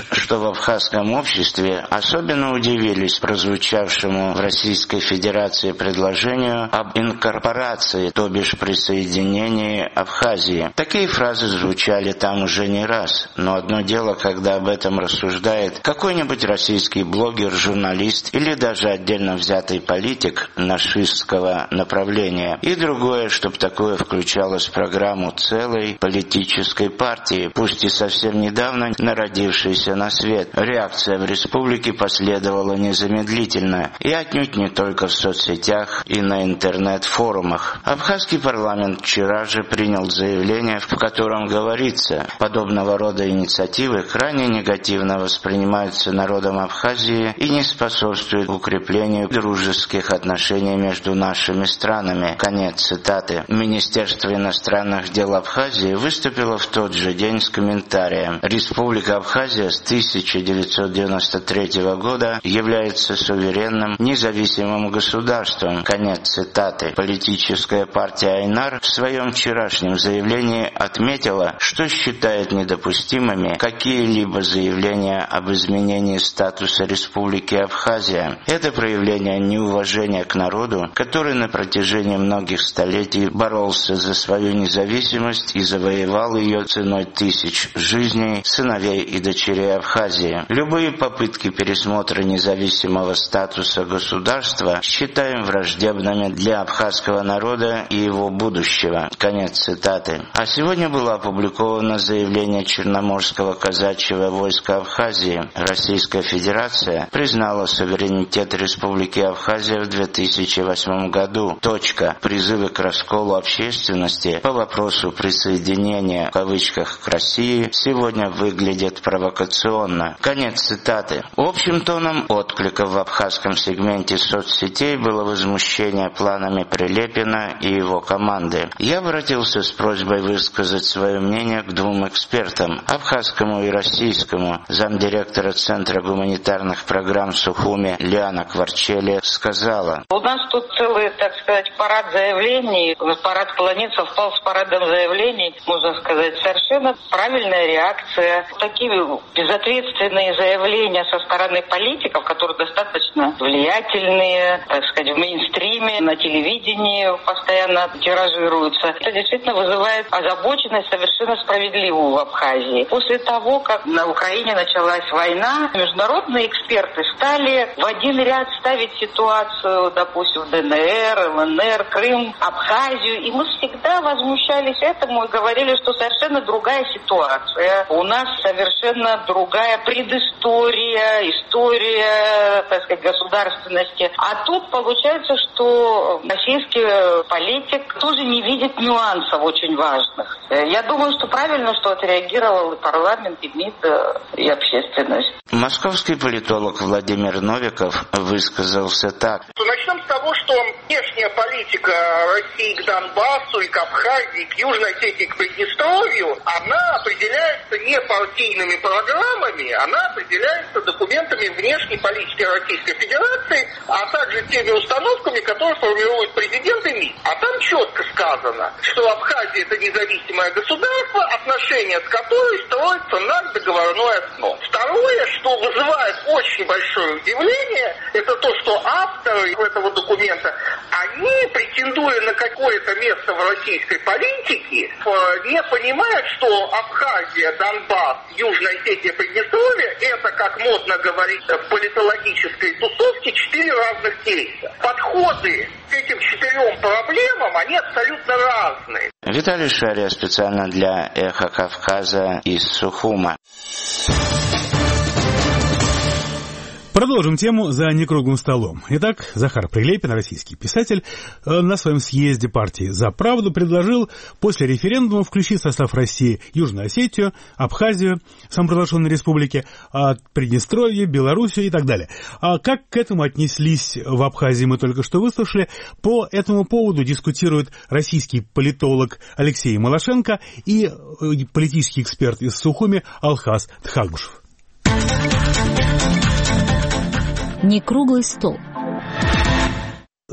что в абхазском обществе особенно удивились прозвучавшему в Российской Федерации предложению об инкорпорации, то бишь присоединении Абхазии. Такие фразы звучали там уже не раз, но одно дело, когда об этом рассуждает какой-нибудь российский блогер, журналист или даже отдельно взятый политик нашистского направления, и другое, чтобы такое включалось в программу целой политической партии, пусть и совсем недавно народившейся на свет. Реакция в республике последовала незамедлительно, и отнюдь не только в соцсетях и на интернет-форумах. Абхазский парламент вчера же принял заявление, в котором говорится, подобного рода инициативы крайне негативно воспринимаются народом Абхазии и не способствуют укреплению дружеских отношений между нашими странами. Конец цитаты. Министерство иностранных дел Абхазии выступило в тот же день с комментарием. Республика Абхазия с тысяча девятьсот девяносто третьего года является суверенным, независимым государством. Конец цитаты. Политическая партия Айнар в своем вчерашнем заявлении отметила, что считает недопустимыми какие-либо заявления об изменении статуса Республики Абхазия. Это проявление неуважения к народу, который на протяжении многих столетий боролся за свою независимость и завоевал ее ценой тысяч жизней сыновей и дочерей Абхазии. Любые попытки пересмотра независимого статуса государства считаем враждебными для абхазского народа и его будущего. Конец цитаты. А сегодня было опубликовано заявление Черноморского казачьего войска Абхазии. Российская Федерация признала суверенитет Республики Абхазия в две тысячи восьмом году. Точка. Призывы к расколу общественности по вопросу присоединения в кавычках к России сегодня выглядят провокационно. Конец цитаты. Общим тоном отклика в абхазском сегменте соцсетей было возмущение планами Прилепина и его команды. Я обратился с просьбой высказать свое мнение к двум экспертам, абхазскому и российскому. Замдиректора Центра гуманитарных программ в Сухуме Лиана Кварчели сказала: у нас тут целый, так сказать, парад заявлений. Парад планет совпал с парадом заявлений. Можно сказать, совершенно правильная реакция. Такие безответственные заявления со стороны политиков, которые достаточно влиятельные, так сказать, в мейнстриме, на телевидении постоянно тиражируются. Это действительно вызывает озабоченность совершенно справедливую в Абхазии. После того, как на Украине началась война, международные эксперты стали в один ряд ставить ситуацию, допустим, в ДНР, ЛНР, Крым, Абхазию, и мы всегда возмущались этому и говорили, что совершенно другая ситуация. У нас совершенно другая предыстория, история, так сказать, государственности. А тут получается, что российский политик тоже не видит нюансов очень важных. Я думаю, что правильно, что отреагировал и парламент, и МИД, и общественность. Московский политолог Владимир Новиков высказался так. Начнем с того, что внешняя политика России к Донбассу и к Абхазии, к Южной Осетии, к Приднестровью, она определяется не партийными программами, она определяется документами внешней политики Российской Федерации, а также теми установками, которые формирует президент и МИД. А там четко сказано, что Абхазия – это независимое государство, отношения с которой строятся на договорной основе. Второе, что вызывает очень большое удивление, это то, что авторы этого документа, они, претендуя на какое-то место в российской политике, не понимают, что Абхазия, Донбасс, Южная Осетия, Приднестровье – это, как модно говорить в политологической тусовке, четыре разных кейса. Подходы к этим четырем проблемам, они абсолютно разные. Виталий Шария специально для «Эхо Кавказа» из Сухума. Продолжим тему за некруглым столом. Итак, Захар Прилепин, российский писатель, на своем съезде партии «За правду» предложил после референдума включить в состав России Южную Осетию, Абхазию, самопровозглашенной республики, Приднестровье, Белоруссию и так далее. А как к этому отнеслись в Абхазии, мы только что выслушали. По этому поводу дискутирует российский политолог Алексей Малашенко и политический эксперт из Сухуми Алхаз Тхагушев. Некруглый стол.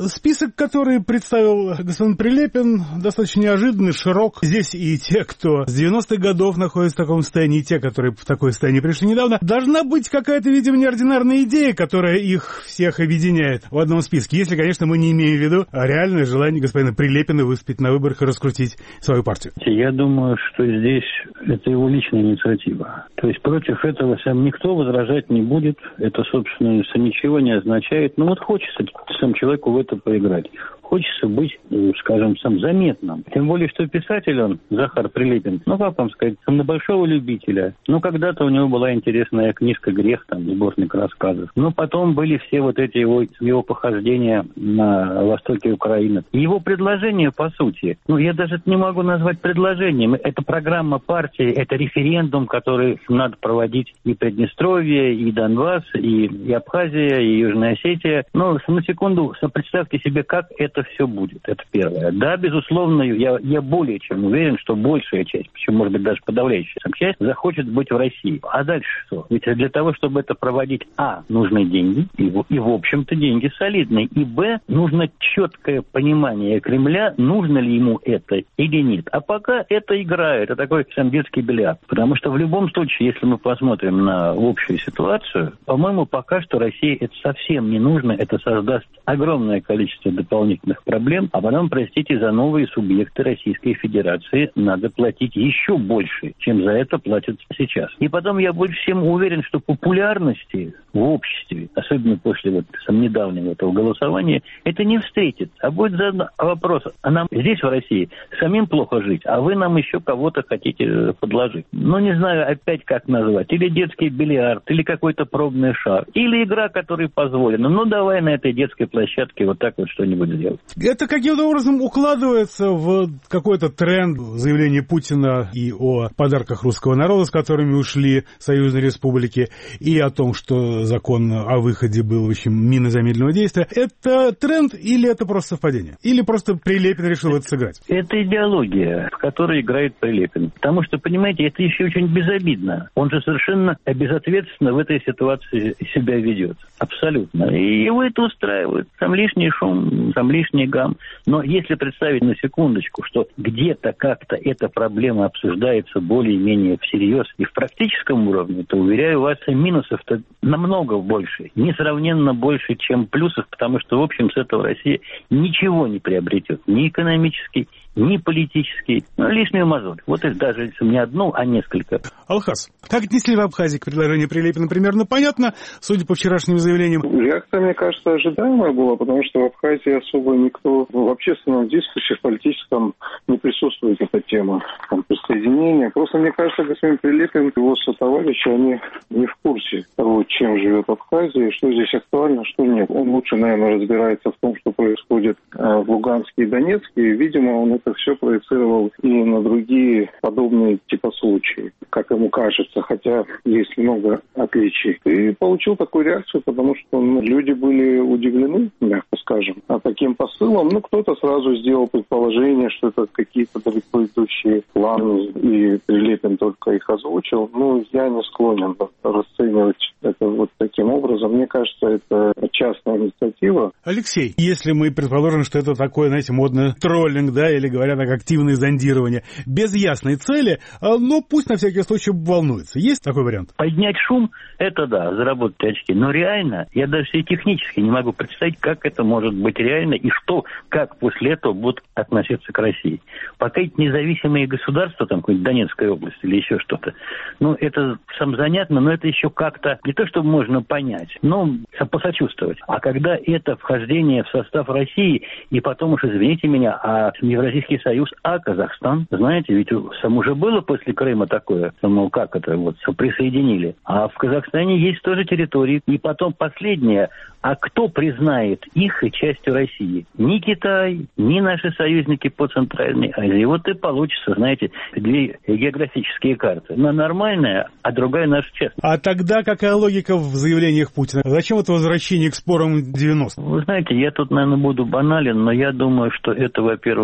Список, который представил господин Прилепин, достаточно неожиданный, широк. Здесь и те, кто с девяностых годов находится в таком состоянии, и те, которые в такое состояние пришли недавно. Должна быть какая-то, видимо, неординарная идея, которая их всех объединяет в одном списке. Если, конечно, мы не имеем в виду реальное желание господина Прилепина выступить на выборах и раскрутить свою партию. Я думаю, что здесь это его личная инициатива. То есть против этого сам никто возражать не будет. Это, собственно, ничего не означает. Ну вот хочется сам человеку в это поиграть. Хочется быть, скажем, сам заметным. Тем более, что писатель он, Захар Прилепин, ну, как вам сказать, сам на большого любителя. Ну, когда-то у него была интересная книжка «Грех», там, сборник рассказов. Но потом были все вот эти его, его похождения на востоке Украины. Его предложение, по сути, ну, я даже не могу назвать предложением. Это программа партии, это референдум, который надо проводить и Приднестровье, и Донбасс, и, и Абхазия, и Южная Осетия. Ну, на секунду, представьте себе, как это все будет. Это первое. Да, безусловно, я, я более чем уверен, что большая часть, причем, может быть, даже подавляющая часть, захочет быть в России. А дальше что? Ведь для того, чтобы это проводить, а, нужны деньги, и, и в общем-то, деньги солидные, и, б, нужно четкое понимание Кремля, нужно ли ему это или нет. А пока это игра, это такой сам детский бильярд. Потому что в любом случае, если мы посмотрим на общую ситуацию, по-моему, пока что России это совсем не нужно, это создаст огромное количество дополнительных проблем, а потом, простите, за новые субъекты Российской Федерации надо платить еще больше, чем за это платят сейчас. И потом я больше всем уверен, что популярности в обществе, особенно после вот недавнего этого голосования, это не встретит. А будет задан вопрос, а нам здесь, в России, самим плохо жить, а вы нам еще кого-то хотите подложить. Ну, не знаю опять как назвать. Или детский бильярд, или какой-то пробный шар, или игра, которая позволена. Ну, давай на этой детской площадке вот так вот что-нибудь сделать. Это каким-то образом укладывается в какой-то тренд заявления Путина и о подарках русского народа, с которыми ушли союзные республики, и о том, что закон о выходе был, в общем, миной замедленного действия. Это тренд или это просто совпадение? Или просто Прилепин решил в это сыграть? Это идеология, в которой играет Прилепин. Потому что, понимаете, это еще очень безобидно. Он же совершенно безответственно в этой ситуации себя ведет. Абсолютно. И его это устраивает. Там лишний шум, там лишний гам. Но если представить на секундочку, что где-то как-то эта проблема обсуждается более-менее всерьез и в практическом уровне, то, уверяю вас, минусов-то намного больше. Несравненно больше, чем плюсов, потому что, в общем, с этого Россия ничего не приобретет. Ни экономически, ни политический, ну, лишнюю мозоль. Вот это даже не одну, а несколько. Алхас, как отнесли в Абхазии к предложению Прилепина, примерно понятно, судя по вчерашним заявлениям? Реакция, мне кажется, ожидаемая была, потому что в Абхазии особо никто в общественном дискурсе, в политическом не присутствует эта тема там, присоединения. Просто, мне кажется, господин Прилепин и его сотоварищи, они не в курсе того, чем живет Абхазия, что здесь актуально, что нет. Он лучше, наверное, разбирается в том, что происходит в Луганске и Донецке, и, видимо, он это все проецировал и на другие подобные типа случаи, как ему кажется, хотя есть много отличий. И получил такую реакцию, потому что ну, люди были удивлены, мягко скажем, таким посылом. Ну, кто-то сразу сделал предположение, что это какие-то далеко идущие планы, и Прилепин только их озвучил. Ну, я не склонен расценивать это вот таким образом. Мне кажется, это частная инициатива. Алексей, если мы предположим, что это такое, знаете, модный троллинг, да, или говорят так, активное зондирование, без ясной цели, но пусть на всякий случай волнуется. Есть такой вариант? Поднять шум, это да, заработать очки. Но реально, я даже и технически не могу представить, как это может быть реально и что, как после этого будут относиться к России. Пока эти независимые государства, там, какой-нибудь Донецкая область или еще что-то, ну, это сам занятно, но это еще как-то, не то, что можно понять, но посочувствовать. А когда это вхождение в состав России, и потом уж, извините меня, а Евразийский Союз, а Казахстан, знаете, ведь там уже было после Крыма такое, ну, как это, вот, присоединили. А в Казахстане есть тоже территории. И потом последнее, а кто признает их частью России? Ни Китай, ни наши союзники по Центральной Азии. Вот и получится, знаете, две географические карты. Одна нормальная, а другая наша частная. А тогда какая логика в заявлениях Путина? Зачем это возвращение к спорам девяностых? Вы знаете, я тут, наверное, буду банален, но я думаю, что это, во-первых, форма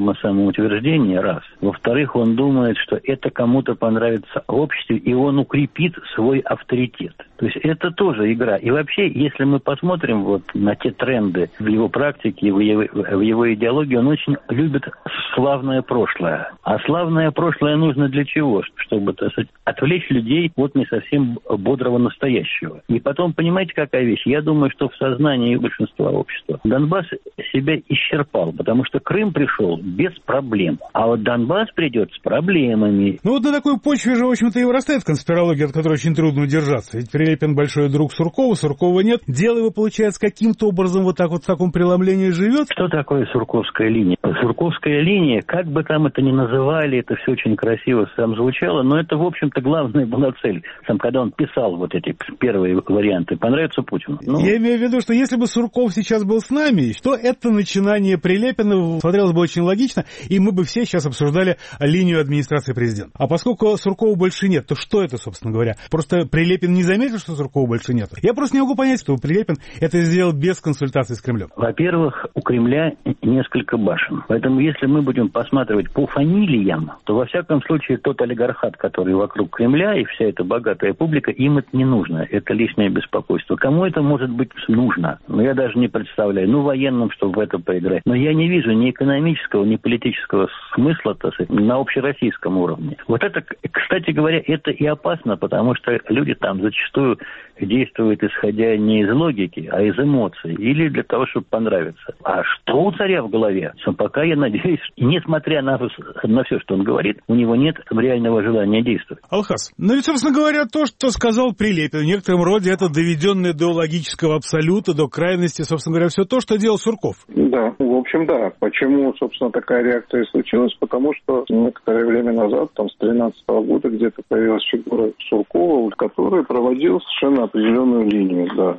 форма самоутверждения, раз. Во-вторых, он думает, что это кому-то понравится в обществе, и он укрепит свой авторитет. То есть это тоже игра. И вообще, если мы посмотрим вот на те тренды в его практике, в его, в его идеологии, он очень любит славное прошлое. А славное прошлое нужно для чего? Чтобы, так сказать, отвлечь людей от не совсем бодрого настоящего. И потом, понимаете, какая вещь? Я думаю, что в сознании большинства общества Донбасс себя исчерпал, потому что Крым пришел без проблем. А вот Донбасс придет с проблемами. Ну вот на такой почве же, в общем-то, и вырастает конспирология, от которой очень трудно удержаться. Ведь Прилепин большой друг Суркова, Суркова нет. Дело его, получается, каким-то образом вот так вот в таком преломлении живет. Что такое Сурковская линия? Сурковская линия, как бы там это ни называли, это все очень красиво сам звучало, но это, в общем-то, главная была цель. Сам, когда он писал вот эти первые варианты, понравится Путину. Ну... Я имею в виду, что если бы Сурков сейчас был с нами, то это начинание Прилепина смотрелось бы очень логично, и мы бы все сейчас обсуждали линию администрации президента. А поскольку Суркова больше нет, то что это, собственно говоря? Просто Прилепин не заметил, что Суркова больше нет. Я просто не могу понять, что Прилепин это сделал без консультации с Кремлем. Во-первых, у Кремля несколько башен. Поэтому если мы будем посматривать по фамилиям, то во всяком случае тот олигархат, который вокруг Кремля, и вся эта богатая публика, им это не нужно. Это лишнее беспокойство. Кому это может быть нужно? Ну, я даже не представляю. Ну, военным, чтобы в это поиграть. Но я не вижу ни экономического, ни политического смысла, так сказать, на общероссийском уровне. Вот это, кстати говоря, это и опасно, потому что люди там зачастую действуют исходя не из логики, а из эмоций. Или для того, чтобы понравиться. А что у царя в голове? Пока, я надеюсь, несмотря на, на все, что он говорит, у него нет реального желания действовать. Алхас, ну ведь, собственно говоря, то, что сказал Прилепин, в некотором роде это доведенное до логического абсолюта, до крайности, собственно говоря, все то, что делал Сурков. Да, в общем, да. Почему, собственно, такая реакция и случилась? Потому что некоторое время назад, там, с тринадцатого года, где-то появилась фигура Суркова, который проводил совершенно определенную линию, да.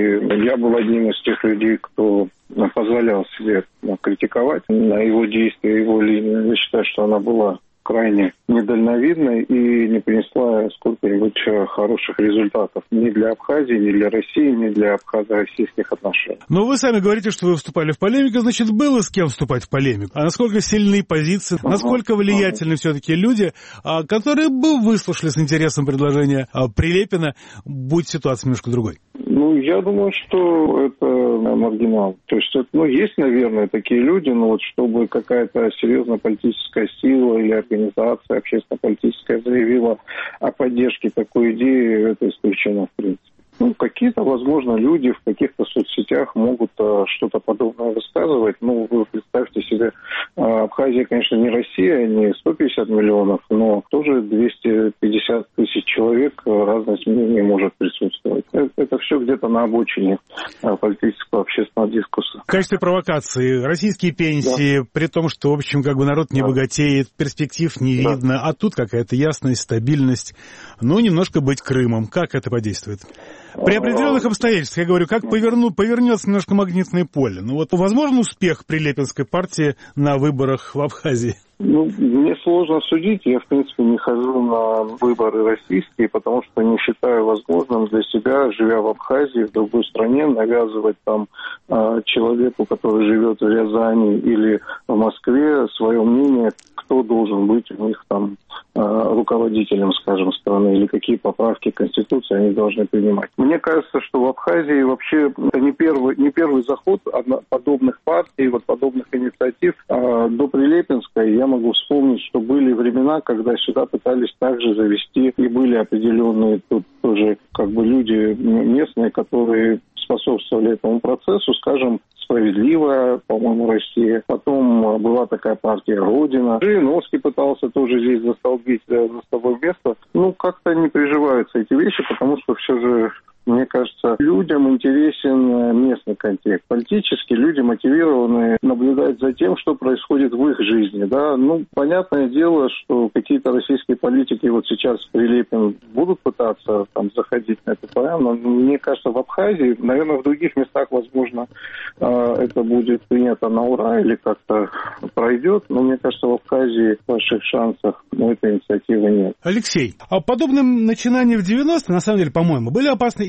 И я был одним из тех людей, кто позволял себе критиковать на его действия, его линию. Я считаю, что она была крайне недальновидной и не принесла сколько-нибудь хороших результатов ни для Абхазии, ни для России, ни для абхазо-российских отношений. Но вы сами говорите, что вы вступали в полемику, значит, было с кем вступать в полемику. А насколько сильны позиции, ага, насколько влиятельны ага. все-таки люди, которые бы выслушали с интересом предложение Прилепина, будь ситуация немножко другой? Ну, я думаю, что это маргинал. То есть, это, ну, есть, наверное, такие люди, но вот чтобы какая-то серьезная политическая сила или организация общественно-политическая заявила о поддержке такой идеи, это исключено, в принципе. Ну, какие-то, возможно, люди в каких-то соцсетях могут а, что-то подобное высказывать. Ну, вы представьте себе, а, Абхазия, конечно, не Россия, не сто пятьдесят миллионов, но тоже двести пятьдесят тысяч человек разность мнений может присутствовать. Это, это все где-то на обочине а, политического общественного дискурса. В качестве провокации российские пенсии, да. при том, что, в общем, как бы народ не да. богатеет, перспектив не да. видно, а тут какая-то ясность, стабильность. Ну, немножко быть Крымом. Как это подействует? При определенных обстоятельствах, я говорю, как поверну, повернется немножко магнитное поле. Ну вот возможен успех Прилепинской партии на выборах в Абхазии? Ну, мне сложно судить. Я, в принципе, не хожу на выборы российские, потому что не считаю возможным для себя, живя в Абхазии, в другой стране, навязывать там человеку, который живет в Рязани или в Москве, свое мнение, кто должен быть у них там руководителем, скажем, страны, или какие поправки к Конституции они должны принимать. Мне кажется, что в Абхазии вообще это не первый, не первый заход подобных партий, вот подобных инициатив. А до Прилепинской я могу вспомнить, что были времена, когда сюда пытались также завести, и были определенные тут тоже как бы люди местные, которые способствовали этому процессу, скажем, «Справедливая», по-моему, Россия. Потом была такая партия «Родина». Жириновский пытался тоже здесь застолбить за собой место. Ну, как-то не приживаются эти вещи, потому что все же, мне кажется, людям интересен местный контекст. Политически люди мотивированы наблюдать за тем, что происходит в их жизни. Да? Ну, понятное дело, что какие-то российские политики вот сейчас Прилепин будут пытаться там заходить на это программу. Но мне кажется, в Абхазии, наверное, в других местах, возможно, это будет принято на ура или как-то пройдет. Но мне кажется, в Абхазии больших шансов у этой инициативы нет. Алексей, а подобным начинаниям в девяностые, на самом деле, по-моему, были опасны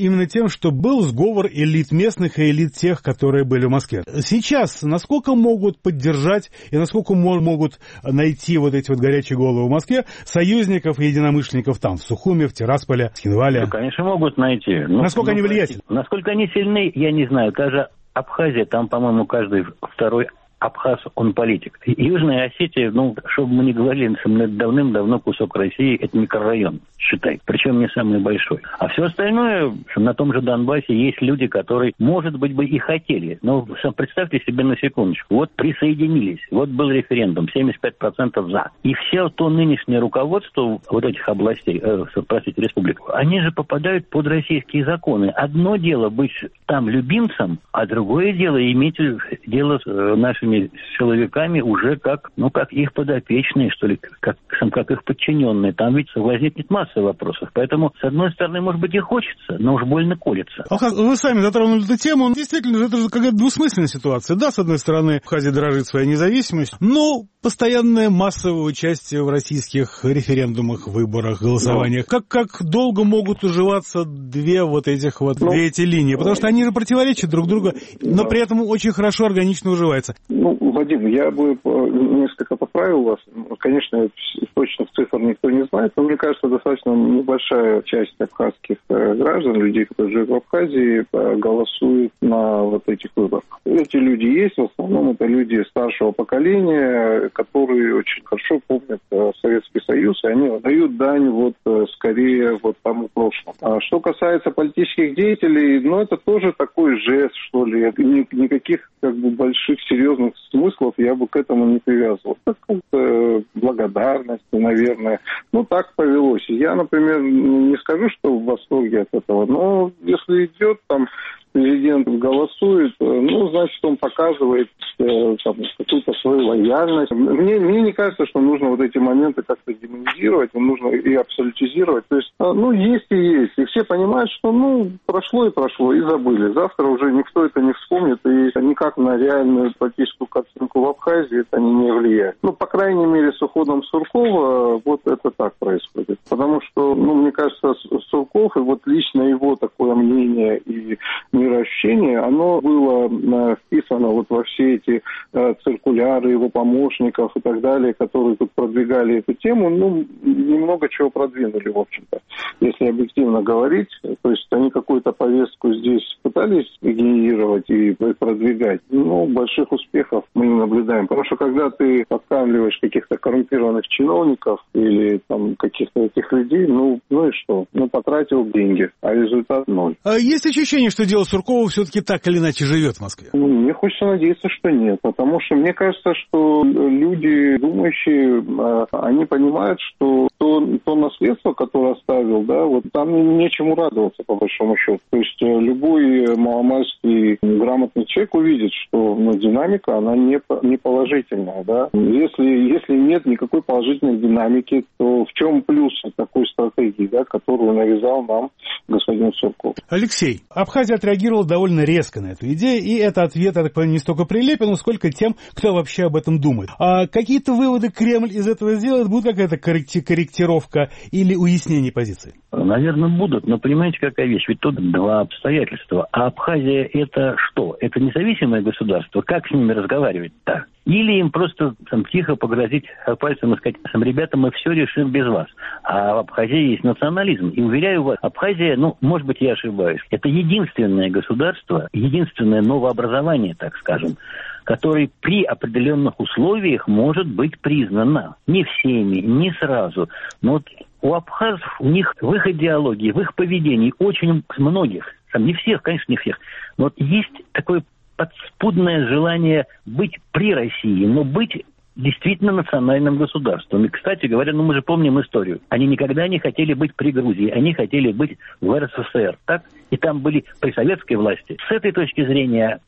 именно тем, что был сговор элит местных и элит тех, которые были в Москве. Сейчас насколько могут поддержать и насколько могут найти вот эти вот горячие головы в Москве союзников и единомышленников там, в Сухуме, в Тирасполе, в Хинвале? Ну, конечно, могут найти. Но, насколько но, они влиятельны? Насколько они сильны, я не знаю. Та же Абхазия, там, по-моему, каждый второй абхаз, он политик. Южная Осетия, ну, чтобы мы не говорили, давным-давно кусок России, это микрорайон, считай. Причем не самый большой. А все остальное, на том же Донбассе есть люди, которые, может быть, бы и хотели. Но представьте себе на секундочку. Вот присоединились, вот был референдум, семьдесят пять процентов за. И все то нынешнее руководство вот этих областей, э, простите, республик, они же попадают под российские законы. Одно дело быть там любимцем, а другое дело иметь дело с э, нашими силовиками уже как, ну, как их подопечные, что ли, как, как их подчиненные. Там ведь возникнет масса вопросов. Поэтому, с одной стороны, может быть, и хочется, но уж больно колется. Алхаз, вы сами затронули эту тему. Действительно, это же какая-то двусмысленная ситуация. Да, с одной стороны, Абхазия дорожит своей независимостью, но постоянное массовое участие в российских референдумах, выборах, голосованиях. Как, как долго могут уживаться две вот этих вот, ну, две эти линии? Потому что они же противоречат друг другу, но при этом очень хорошо, органично уживаются. Ну, Вадим, я бы несколько поправил вас. Конечно, точных цифр никто не знает, но мне кажется, достаточно небольшая часть абхазских граждан, людей, которые живут в Абхазии, голосуют на вот этих выборах. Эти люди есть, в основном это люди старшего поколения, которые очень хорошо помнят Советский Союз, и они дают дань вот скорее вот тому прошлому. А что касается политических деятелей, ну, это тоже такой жест, что ли. Никаких как бы больших серьезных смыслов я бы к этому не привязывал. Какую-то благодарность, наверное. Ну, так повелось. Я, например, не скажу, что в восторге от этого, но если идет там президент голосует, ну, значит, он показывает э, там, какую-то свою лояльность. Мне, мне не кажется, что нужно вот эти моменты как-то демонизировать, нужно и абсолютизировать. То есть, ну, есть и есть. И все понимают, что, ну, прошло и прошло, и забыли. Завтра уже никто это не вспомнит, и никак на реальную политическую картинку в Абхазии это они не влияет. Ну, по крайней мере, с уходом Суркова вот это так происходит. Потому что, ну, мне кажется, Сурков, и вот лично его такое мнение и мироощущение, оно было э, вписано вот во все эти э, циркуляры его помощников и так далее, которые тут продвигали эту тему, ну, немного чего продвинули, в общем-то, если объективно говорить. То есть они какую-то повестку здесь пытались генерировать и продвигать, но больших успехов мы не наблюдаем. Потому что когда ты подкармливаешь каких-то коррумпированных чиновников или там каких-то этих людей, ну, ну и что? Ну, потратил деньги, а результат ноль. А есть ощущение, что дело Суркова все-таки так или иначе живет в Москве? Ну, мне хочется надеяться, что нет. Потому что мне кажется, что люди думающие, они понимают, что то, то наследство, которое оставил, да, вот там нечему радоваться, по большому счету. То есть любой маломальский грамотный человек увидит, что, ну, динамика, она не, не положительная, да. Если, если нет никакой положительной динамики, то в чем плюс такой стратегии, да, которую навязал нам господин Сурков? Алексей, Абхазия отреагировала довольно резко на эту идею, и это ответ, я так понимаю, не столько Прилепину, сколько тем, кто вообще об этом думает. А какие-то выводы Кремль из этого сделает? Будет какая-то корректи- корректировка или уяснение позиции? Наверное, будут, но понимаете, какая вещь? Ведь тут два обстоятельства. А Абхазия это что? Это независимое государство? Как с ними разговаривать-то? Или им просто там тихо погрозить пальцем и сказать: ребята, мы все решим без вас. А в Абхазии есть национализм. И уверяю вас, Абхазия, ну, может быть, я ошибаюсь, это единственное государство, единственное новообразование, так скажем, который при определенных условиях может быть признано. Не всеми, не сразу. Но вот у абхазов, у них в их идеологии, в их поведении, очень многих, не всех, конечно, не всех, но вот есть такое подспудное желание быть при России, но быть действительно национальным государством. И, кстати говоря, ну мы же помним историю. Они никогда не хотели быть при Грузии, они хотели быть в эр эс эс эр, так? И там были при советской власти. С этой точки зрения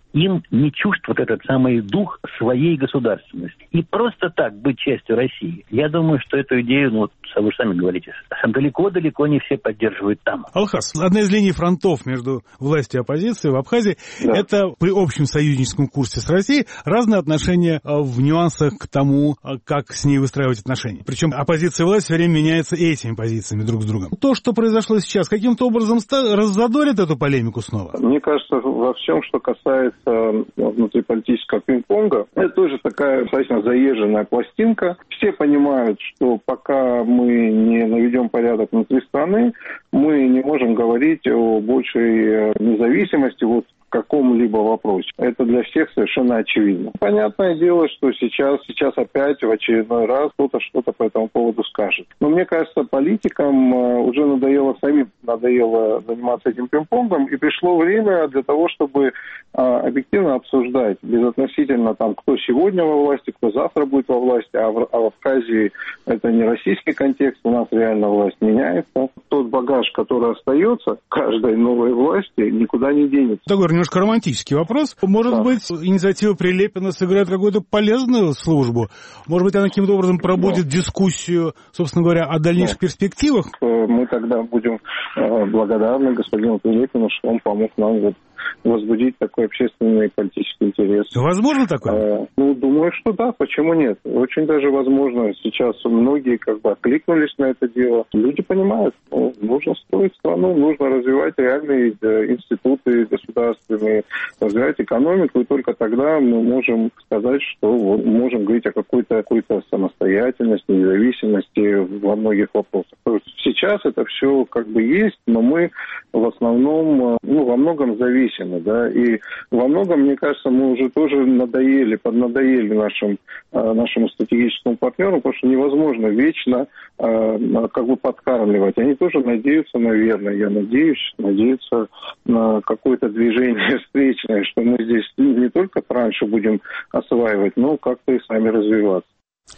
им не чужд вот этот самый дух своей государственности. И просто так быть частью России. Я думаю, что эту идею, ну, вы сами говорите, далеко-далеко не все поддерживают там. Алхас, одна из линий фронтов между властью и оппозицией в Абхазии, да. Это при общем союзническом курсе с Россией разные отношения в нюансах к тому, как с ней выстраивать отношения. Причем оппозиция и власть все время меняется этими позициями друг с другом. То, что произошло сейчас, каким-то образом раззадорит эту полемику снова? Мне кажется, во всем, что касается внутриполитического пинг-понга, это тоже такая достаточно заезженная пластинка. Все понимают, что пока мы не наведем порядок внутри страны, мы не можем говорить о большей независимости вот в каком-либо вопросе. Это для всех совершенно очевидно. Понятное дело, что сейчас, сейчас опять в очередной раз кто-то что-то по этому поводу скажет. Но мне кажется, политикам уже надоело самим, надоело заниматься этим пинг-понгом, и пришло время для того, чтобы объективно обсуждать, безотносительно там, кто сегодня во власти, кто завтра будет во власти, а в, а в Абхазии это не российский контекст, у нас реально власть меняется. Тот багаж, который остается каждой новой власти, никуда не денется. Такой немножко романтический вопрос. Может да. быть, инициатива Прилепина сыграет какую-то полезную службу? Может быть, она каким-то образом пробудет да. дискуссию, собственно говоря, о дальнейших да. перспективах? Мы тогда будем благодарны господину Прилепину, что он помог нам вот возбудить такой общественный и политический интерес. Возможно такое? А, ну, думаю, что да, почему нет? Очень даже возможно. Сейчас многие как бы откликнулись на это дело. Люди понимают, ну, нужно строить страну, нужно развивать реальные институты государственные, развивать экономику, и только тогда мы можем сказать, что вот, можем говорить о какой-то, какой-то самостоятельности, независимости во многих вопросах. То есть сейчас это все как бы есть, но мы в основном, ну, во многом зависим. Да, и во многом, мне кажется, мы уже тоже надоели, поднадоели нашим, нашему стратегическому партнеру, потому что невозможно вечно как бы подкармливать. Они тоже надеются, наверное, я надеюсь, надеются на какое-то движение встречное, что мы здесь не только раньше будем осваивать, но как-то и сами развиваться.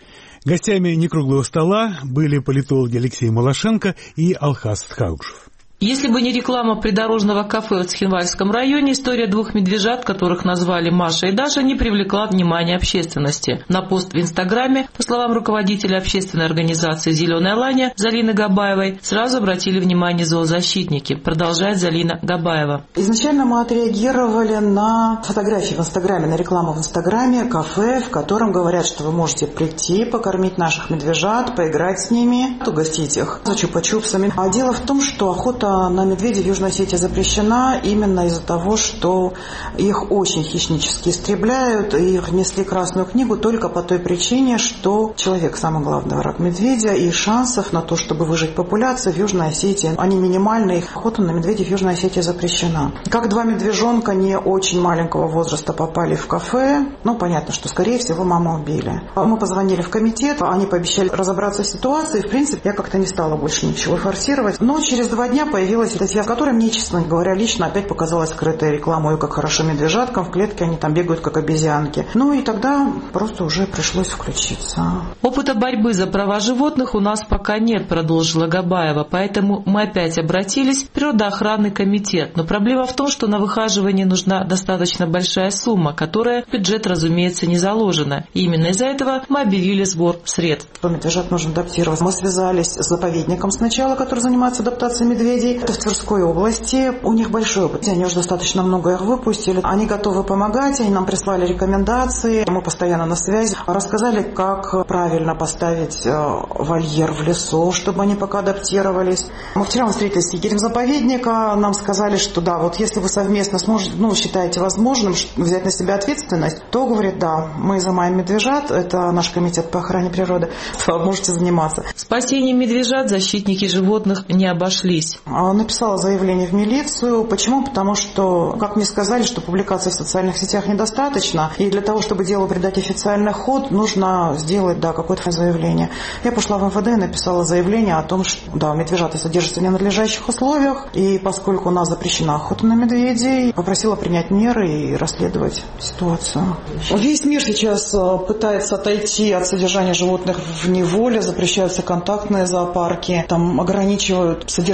Гостями «Некруглого стола» были политологи Алексей Малашенко и Алхас Тхаушев. Если бы не реклама придорожного кафе в Цхинвальском районе, история двух медвежат, которых назвали Маша и Даша, не привлекла внимания общественности. На пост в Инстаграме, по словам руководителя общественной организации «Зеленая ланя» Залины Габаевой, сразу обратили внимание зоозащитники. Продолжает Залина Габаева. Изначально мы отреагировали на фотографии в Инстаграме, на рекламу в Инстаграме кафе, в котором говорят, что вы можете прийти, покормить наших медвежат, поиграть с ними, угостить их за чупа-чупсами. А дело в том, что охота на медведей в Южной Осетии запрещена именно из-за того, что их очень хищнически истребляют, и их внесли в Красную книгу только по той причине, что человек самый главный враг медведя, и шансов на то, чтобы выжить популяцию в Южной Осетии, они минимальны, их охота на медведей в Южной Осетии запрещена. Как два медвежонка не очень маленького возраста попали в кафе, ну, понятно, что, скорее всего, маму убили. Мы позвонили в комитет, они пообещали разобраться в ситуации, в принципе, я как-то не стала больше ничего форсировать, но через два дня появилась статья, в которой мне, честно говоря, лично опять показалась скрытая реклама, ой, как хорошо медвежаткам, в клетке они там бегают, как обезьянки. Ну и тогда просто уже пришлось включиться. Опыта борьбы за права животных у нас пока нет, продолжила Габаева, поэтому мы опять обратились в природоохранный комитет. Но проблема в том, что на выхаживание нужна достаточно большая сумма, которая в бюджет, разумеется, не заложена. И именно из-за этого мы объявили сбор средств. Медвежат нужно адаптировать. Мы связались с заповедником сначала, который занимается адаптацией медведей. Это в Тверской области. У них большой опыт. Они уже достаточно много их выпустили. Они готовы помогать. Они нам прислали рекомендации. Мы постоянно на связи. Рассказали, как правильно поставить вольер в лесу, чтобы они пока адаптировались. Мы вчера встретились с егерем заповедника. Нам сказали, что да, вот если вы совместно сможете, ну, считаете возможным взять на себя ответственность, то, говорит, да, мы изымаем медвежат. Это наш комитет по охране природы. Можете заниматься. Спасением медвежат защитники животных не обошлись. Написала заявление в милицию. Почему? Потому что, как мне сказали, что публикаций в социальных сетях недостаточно. И для того, чтобы делу придать официальный ход, нужно сделать, да, какое-то заявление. Я пошла в эм вэ дэ и написала заявление о том, что, да, медвежата содержатся в ненадлежащих условиях. И поскольку у нас запрещена охота на медведей, попросила принять меры и расследовать ситуацию. Весь мир сейчас пытается отойти от содержания животных в неволе. Запрещаются контактные зоопарки. Там ограничивают содержание животных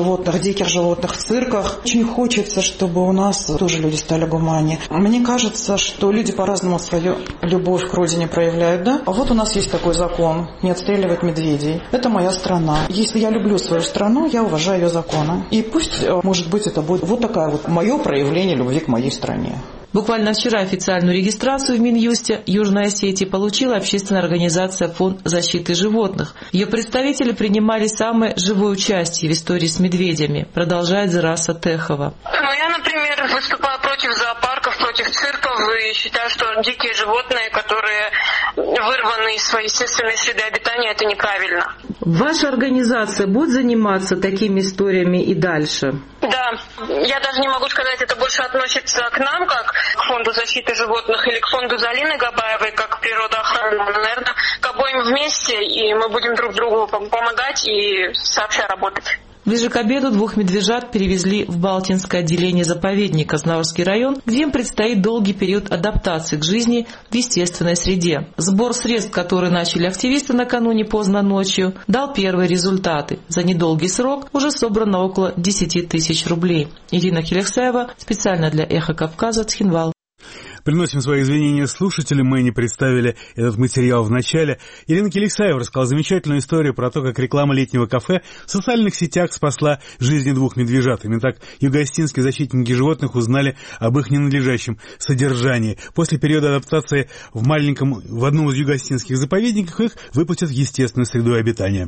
животных, диких животных в цирках. Очень хочется, чтобы у нас тоже люди стали гуманнее. Мне кажется, что люди по-разному свою любовь к родине проявляют, да? А вот у нас есть такой закон – не отстреливать медведей. Это моя страна. Если я люблю свою страну, я уважаю ее законы. И пусть, может быть, это будет вот такое вот мое проявление любви к моей стране. Буквально вчера официальную регистрацию в Минюсте Южной Осетии получила общественная организация «Фонд защиты животных». Ее представители принимали самое живое участие в истории с медведями, продолжает Зараса Техова. Ну, я, например, выступаю против зоопарков, против цирков и считаю, что дикие животные, которые вырваны из своей естественной среды обитания, это неправильно. Ваша организация будет заниматься такими историями и дальше? Да, я даже не могу сказать, это больше относится к нам, как к фонду защиты животных, или к фонду Залины Габаевой, как к природоохранному, наверное, к обоим вместе, и мы будем друг другу помогать и сообща работать. Ближе к обеду двух медвежат перевезли в Балтинское отделение заповедника Знаурский район, где им предстоит долгий период адаптации к жизни в естественной среде. Сбор средств, которые начали активисты накануне поздно ночью, дал первые результаты. За недолгий срок уже собрано около десять тысяч рублей. Ирина Келексаева, специально для «Эхо Кавказа», Цхинвал. Приносим свои извинения слушателям, мы не представили этот материал в начале. Ирина Келексаева рассказала замечательную историю про то, как реклама летнего кафе в социальных сетях спасла жизни двух медвежат. Именно так юго-осетинские защитники животных узнали об их ненадлежащем содержании. После периода адаптации в маленьком, в одном из юго-осетинских заповедников их выпустят в естественную среду обитания.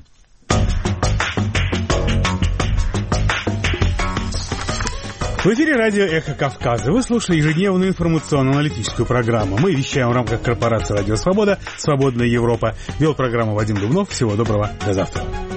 В эфире радио «Эхо Кавказа». Вы слушали ежедневную информационно-аналитическую программу. Мы вещаем в рамках корпорации «Радио Свобода», «Свободная Европа». Вел программу Вадим Дубнов. Всего доброго. До завтра.